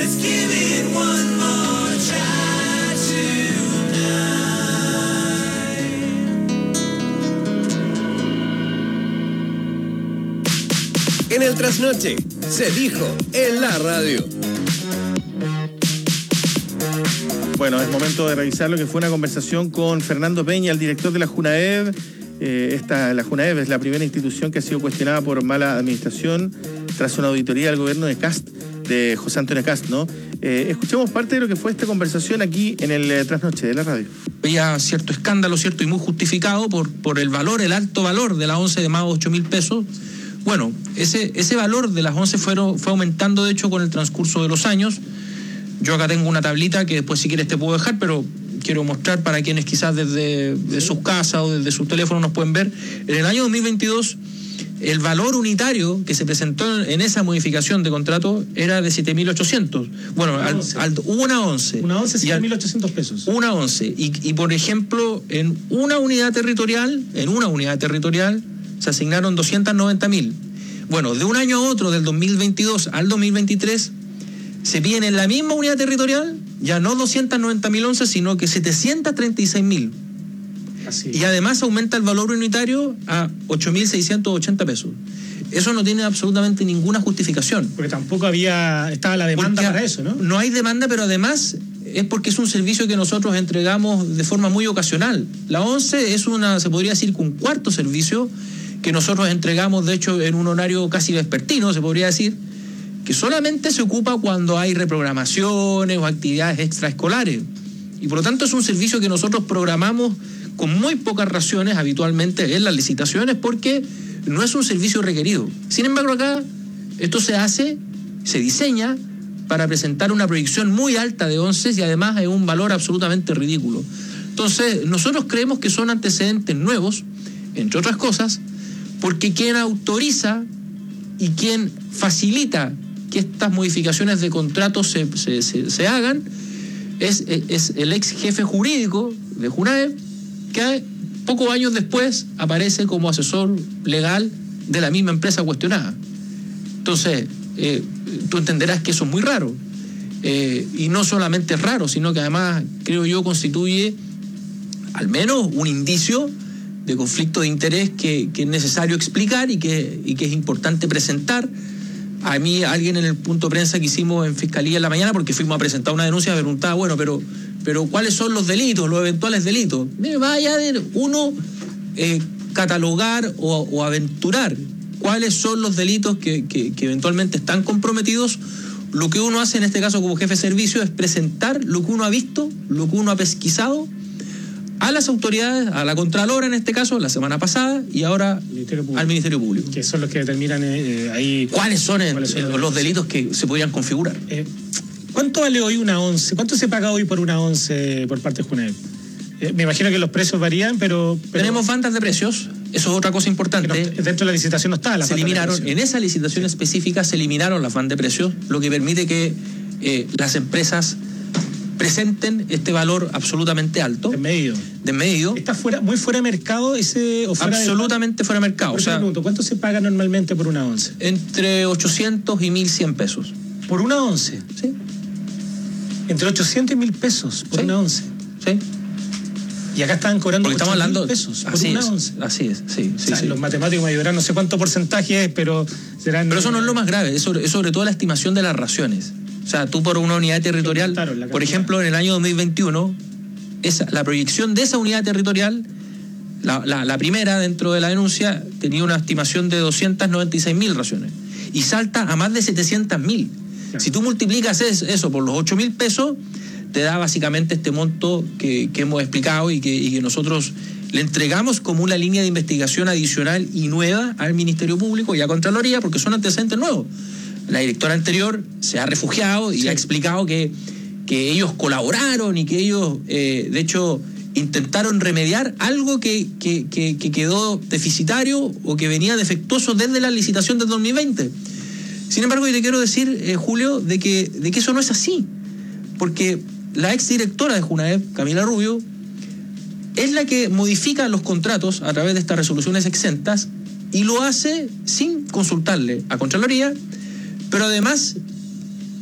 Let's give it one more try tonight. En el trasnoche se dijo en la radio. Bueno, es momento de revisar lo que fue una conversación con Fernando Peña, el director de la Junaev. Eh, esta, la Junaev es la primera institución que ha sido cuestionada por mala administración tras una auditoría del gobierno de Kast, de José Antonio Kast, ¿no? Eh, escuchemos parte de lo que fue esta conversación aquí en el eh, Trasnoche de la radio. Había cierto escándalo, cierto, y muy justificado por, por el valor, el alto valor de la once de más de ocho mil pesos. Bueno, ese, ese valor de las once fueron, fue aumentando, de hecho, con el transcurso de los años. Yo acá tengo una tablita que después, si quieres, te puedo dejar, pero quiero mostrar para quienes quizás desde de sus casas o desde sus teléfonos nos pueden ver. En el año dos mil veintidós, el valor unitario que se presentó en esa modificación de contrato era de siete mil ochocientos. Bueno, al, al, una once. Una once, siete mil ochocientos pesos. Una once. Y, y, por ejemplo, en una unidad territorial, en una unidad territorial, se asignaron doscientos noventa mil. Bueno, de un año a otro, del dos mil veintidós al dos mil veintitrés, se piden en la misma unidad territorial, ya no doscientos noventa mil once, sino que setecientos treinta y seis mil. Y además aumenta el valor unitario a ocho mil seiscientos ochenta pesos. Eso no tiene absolutamente ninguna justificación. Porque tampoco había, estaba la demanda porque para eso, ¿no? No hay demanda, pero además es porque es un servicio que nosotros entregamos de forma muy ocasional. La once es una, se podría decir, que un cuarto servicio que nosotros entregamos, de hecho, en un horario casi vespertino, se podría decir, que solamente se ocupa cuando hay reprogramaciones o actividades extraescolares. Y por lo tanto es un servicio que nosotros programamos con muy pocas raciones habitualmente en las licitaciones, porque no es un servicio requerido. Sin embargo, acá esto se hace, se diseña para presentar una proyección muy alta de once y además es un valor absolutamente ridículo. Entonces, nosotros creemos que son antecedentes nuevos, entre otras cosas, porque quien autoriza y quien facilita que estas modificaciones de contratos se, se, se, se hagan es, es el ex jefe jurídico de Junaev, que pocos años después aparece como asesor legal de la misma empresa cuestionada. Entonces, eh, tú entenderás que eso es muy raro. Eh, y no solamente es raro, sino que además, creo yo, constituye al menos un indicio de conflicto de interés que, que es necesario explicar y que, y que es importante presentar. A mí, alguien en el punto de prensa que hicimos en Fiscalía en la mañana, porque fuimos a presentar una denuncia, me preguntaba, bueno, pero, pero ¿cuáles son los delitos, los eventuales delitos? Me vaya a ver, uno, eh, catalogar o, o aventurar cuáles son los delitos que, que, que eventualmente están comprometidos. Lo que uno hace en este caso como jefe de servicio es presentar lo que uno ha visto, lo que uno ha pesquisado a las autoridades, a la Contralora en este caso, la semana pasada, y ahora Ministerio al Ministerio Público. Que son los que determinan eh, ahí... ¿Cuáles son, ¿cuáles son eh, los, los delitos que se podrían configurar? Eh, ¿Cuánto vale hoy una once? ¿Cuánto se paga hoy por una once por parte de Junaev? Eh, me imagino que los precios varían, pero, pero... Tenemos bandas de precios, eso es otra cosa importante. No, dentro de la licitación no está la Se eliminaron, en esa licitación sí. específica se eliminaron las bandas de precios, lo que permite que eh, las empresas presenten este valor absolutamente alto. De medio. De medio. ¿Está fuera, muy fuera de mercado ese? O fuera absolutamente de... fuera de mercado. Por o sea, pregunto, ¿cuánto se paga normalmente por una once? Entre ochocientos y mil cien pesos. ¿Por una once? Sí. Entre ochocientos y mil pesos por sí. una once. Sí. Y acá estaban cobrando estamos hablando pesos por así una es, once. Así es, sí. sí, o sea, sí. Los matemáticos me ayudarán, no sé cuánto porcentaje es, pero serán... Pero eso no es lo más grave, es sobre, es sobre todo la estimación de las raciones. O sea, tú por una unidad territorial, por ejemplo, en el año dos mil veintiuno, esa, la proyección de esa unidad territorial, la, la, la primera dentro de la denuncia, tenía una estimación de doscientos noventa y seis mil raciones y salta a más de setecientos mil. Claro. Si tú multiplicas eso por los ocho mil pesos, te da básicamente este monto que, que hemos explicado y que, y que nosotros le entregamos como una línea de investigación adicional y nueva al Ministerio Público y a Contraloría, porque son antecedentes nuevos. La directora anterior se ha refugiado y sí. ha explicado que, que ellos colaboraron y que ellos, eh, de hecho, intentaron remediar algo que, que, que, que quedó deficitario o que venía defectuoso desde la licitación del dos mil veinte. Sin embargo, yo te quiero decir, eh, Julio, de que, de que eso no es así. Porque la exdirectora de Junaev, Camila Rubio, es la que modifica los contratos a través de estas resoluciones exentas y lo hace sin consultarle a Contraloría, pero además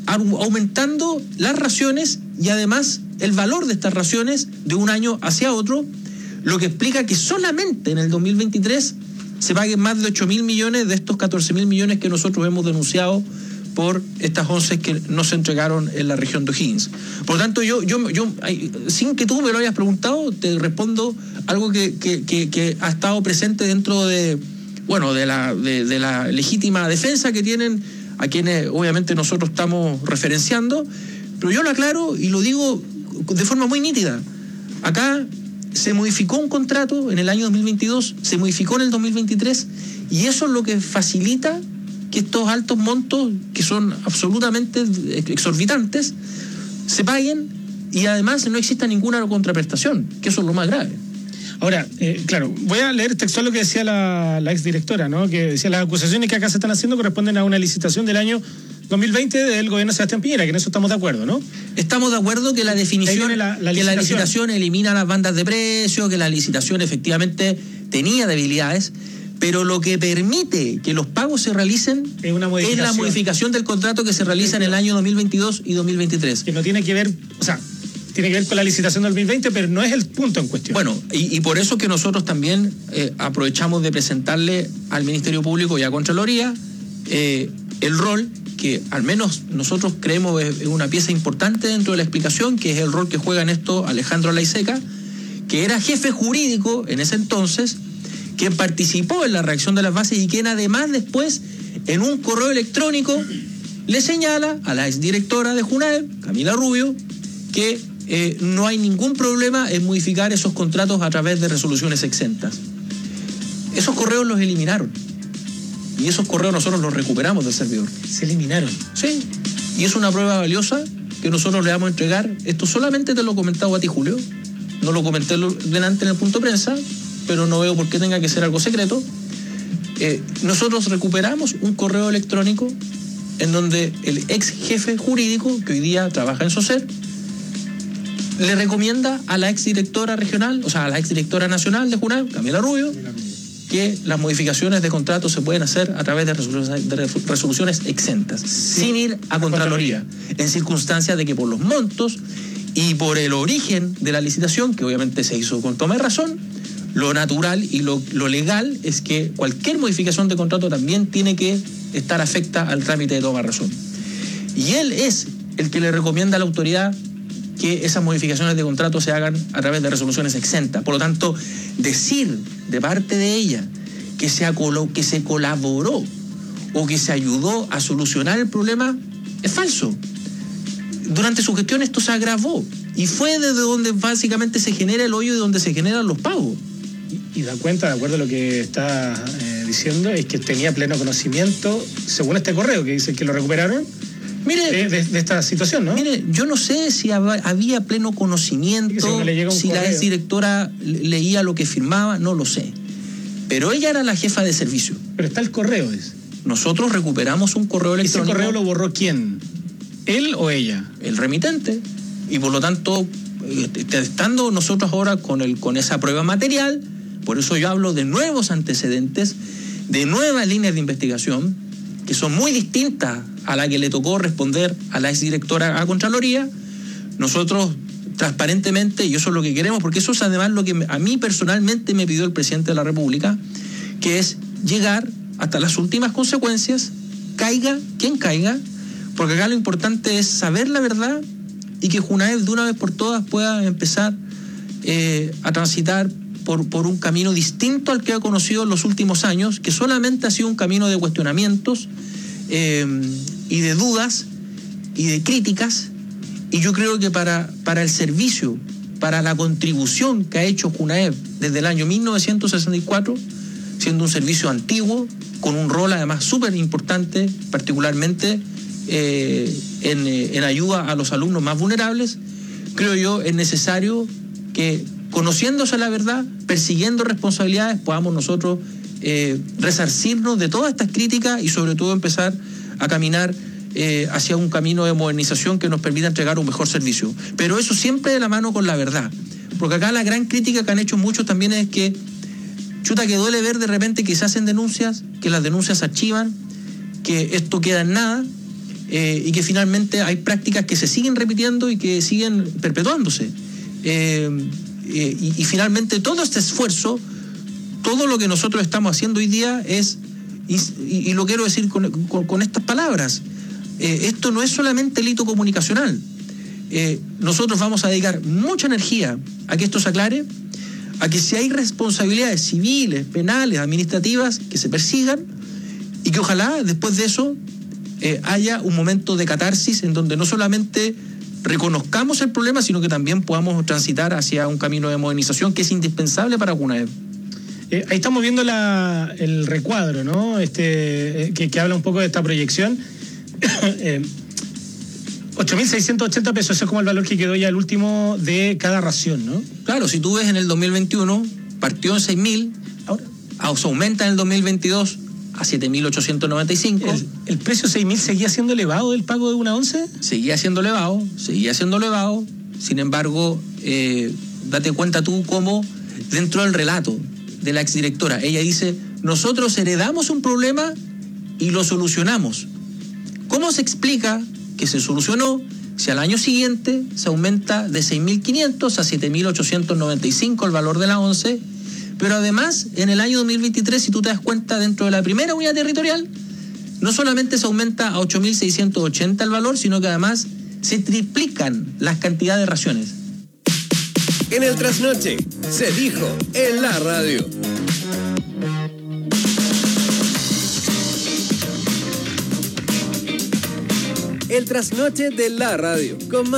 aumentando las raciones y además el valor de estas raciones de un año hacia otro, lo que explica que solamente en el dos mil veintitrés se paguen más de ocho mil millones de estos catorce mil millones que nosotros hemos denunciado por estas once que no se entregaron en la región de O'Higgins. Por lo tanto, yo, yo, yo sin que tú me lo hayas preguntado, te respondo algo que, que, que, que ha estado presente dentro de, bueno, de la, de, de la legítima defensa que tienen a quienes obviamente nosotros estamos referenciando, pero yo lo aclaro y lo digo de forma muy nítida. Acá se modificó un contrato en el año dos mil veintidós, se modificó en el dos mil veintitrés, y eso es lo que facilita que estos altos montos, que son absolutamente exorbitantes, se paguen y además no exista ninguna contraprestación, que eso es lo más grave. Ahora, eh, claro, voy a leer textual lo que decía la, la exdirectora, ¿no? Que decía: las acusaciones que acá se están haciendo corresponden a una licitación del año dos mil veinte del gobierno de Sebastián Piñera, que en eso estamos de acuerdo, ¿no? Estamos de acuerdo que la definición, la, la que la licitación elimina las bandas de precio, que la licitación efectivamente tenía debilidades, pero lo que permite que los pagos se realicen es, una modificación. es la modificación del contrato que se realiza en el año dos mil veintidós y dos mil veintitrés. Que no tiene que ver, o sea, tiene que ver con la licitación del dos mil veinte, pero no es el punto en cuestión. Bueno, y, y por eso que nosotros también eh, aprovechamos de presentarle al Ministerio Público y a Contraloría eh, el rol que al menos nosotros creemos es una pieza importante dentro de la explicación, que es el rol que juega en esto Alejandro Laiseca, que era jefe jurídico en ese entonces, quien participó en la redacción de las bases y quien además después en un correo electrónico le señala a la exdirectora de JUNAEP, Camila Rubio, que eh, no hay ningún problema en modificar esos contratos a través de resoluciones exentas. Esos correos los eliminaron. Y esos correos nosotros los recuperamos del servidor. Se eliminaron. Sí. Y es una prueba valiosa que nosotros le vamos a entregar. Esto solamente te lo he comentado a ti, Julio. No lo comenté delante en el punto de prensa, pero no veo por qué tenga que ser algo secreto. Eh, nosotros recuperamos un correo electrónico en donde el ex jefe jurídico, que hoy día trabaja en SOCER, le recomienda a la ex directora regional, o sea, a la ex directora nacional de JUNAEP, Camila Rubio, que las modificaciones de contratos se pueden hacer a través de resoluciones, de resoluciones exentas, sí, sin ir a Contraloría, en circunstancias de que por los montos y por el origen de la licitación, que obviamente se hizo con toma de razón, lo natural y lo, lo legal es que cualquier modificación de contrato también tiene que estar afecta al trámite de toma de razón. Y él es el que le recomienda a la autoridad que esas modificaciones de contrato se hagan a través de resoluciones exentas. Por lo tanto, decir de parte de ella que se, acolo, que se colaboró o que se ayudó a solucionar el problema es falso. Durante su gestión esto se agravó y fue desde donde básicamente se genera el hoyo y donde se generan los pagos. Y, y da cuenta, de acuerdo a lo que está eh, diciendo, es que tenía pleno conocimiento, según este correo que dice que lo recuperaron, Mire, de, de, de esta situación, ¿no? Mire, yo no sé si había pleno conocimiento, si la exdirectora leía lo que firmaba, no lo sé. Pero ella era la jefa de servicio. Pero está el correo, es. Nosotros recuperamos un correo electrónico. ¿Ese correo lo borró quién? ¿Él o ella? El remitente. Y por lo tanto, estando nosotros ahora con, el, con esa prueba material, por eso yo hablo de nuevos antecedentes, de nuevas líneas de investigación, que son muy distintas a la que le tocó responder a la exdirectora a Contraloría. Nosotros transparentemente, y eso es lo que queremos, porque eso es además lo que a mí personalmente me pidió el presidente de la República, que es llegar hasta las últimas consecuencias, caiga quien caiga, porque acá lo importante es saber la verdad y que JUNAEP de una vez por todas pueda empezar eh, a transitar por, por un camino distinto al que ha conocido en los últimos años, que solamente ha sido un camino de cuestionamientos eh, y de dudas y de críticas. Y yo creo que para, para el servicio, para la contribución que ha hecho JUNAEP desde el año mil novecientos sesenta y cuatro, siendo un servicio antiguo, con un rol además súper importante, particularmente eh, en, en ayuda a los alumnos más vulnerables, creo yo es necesario que, conociéndose la verdad, persiguiendo responsabilidades, podamos nosotros eh, resarcirnos de todas estas críticas y sobre todo empezar a caminar Eh, hacia un camino de modernización que nos permita entregar un mejor servicio. Pero eso siempre de la mano con la verdad. Porque acá la gran crítica que han hecho muchos también es que, chuta, que duele ver de repente que se hacen denuncias, que las denuncias se archivan, que esto queda en nada, eh, y que finalmente hay prácticas que se siguen repitiendo y que siguen perpetuándose. Eh, eh, y, y finalmente todo este esfuerzo, todo lo que nosotros estamos haciendo hoy día es, y, y lo quiero decir con, con, con estas palabras, eh, esto no es solamente el hito comunicacional. Eh, nosotros vamos a dedicar mucha energía a que esto se aclare, a que si hay responsabilidades civiles, penales, administrativas, que se persigan, y que ojalá después de eso eh, haya un momento de catarsis en donde no solamente reconozcamos el problema, sino que también podamos transitar hacia un camino de modernización que es indispensable para CUNAEP. Eh, ahí estamos viendo la, el recuadro, ¿no? Este, eh, que, que habla un poco de esta proyección. eh, ocho mil seiscientos ochenta pesos, ese es como el valor que quedó ya el último de cada ración, ¿no? Claro, si tú ves en el dos mil veintiuno, partió en seis mil, ahora se aumenta en el dos mil veintidós a siete mil ochocientos noventa y cinco. ¿El, el precio seis mil seguía siendo elevado del pago de una once? Seguía siendo elevado, seguía siendo elevado. Sin embargo, eh, date cuenta tú cómo dentro del relato de la exdirectora, ella dice, nosotros heredamos un problema y lo solucionamos. ¿Cómo se explica que se solucionó si al año siguiente se aumenta de seis mil quinientos a siete mil ochocientos noventa y cinco el valor de la once? Pero además, en el año dos mil veintitrés, si tú te das cuenta, dentro de la primera unidad territorial, no solamente se aumenta a ocho mil seiscientos ochenta el valor, sino que además se triplican las cantidades de raciones. En el trasnoche, se dijo en la radio. El trasnoche de la radio, con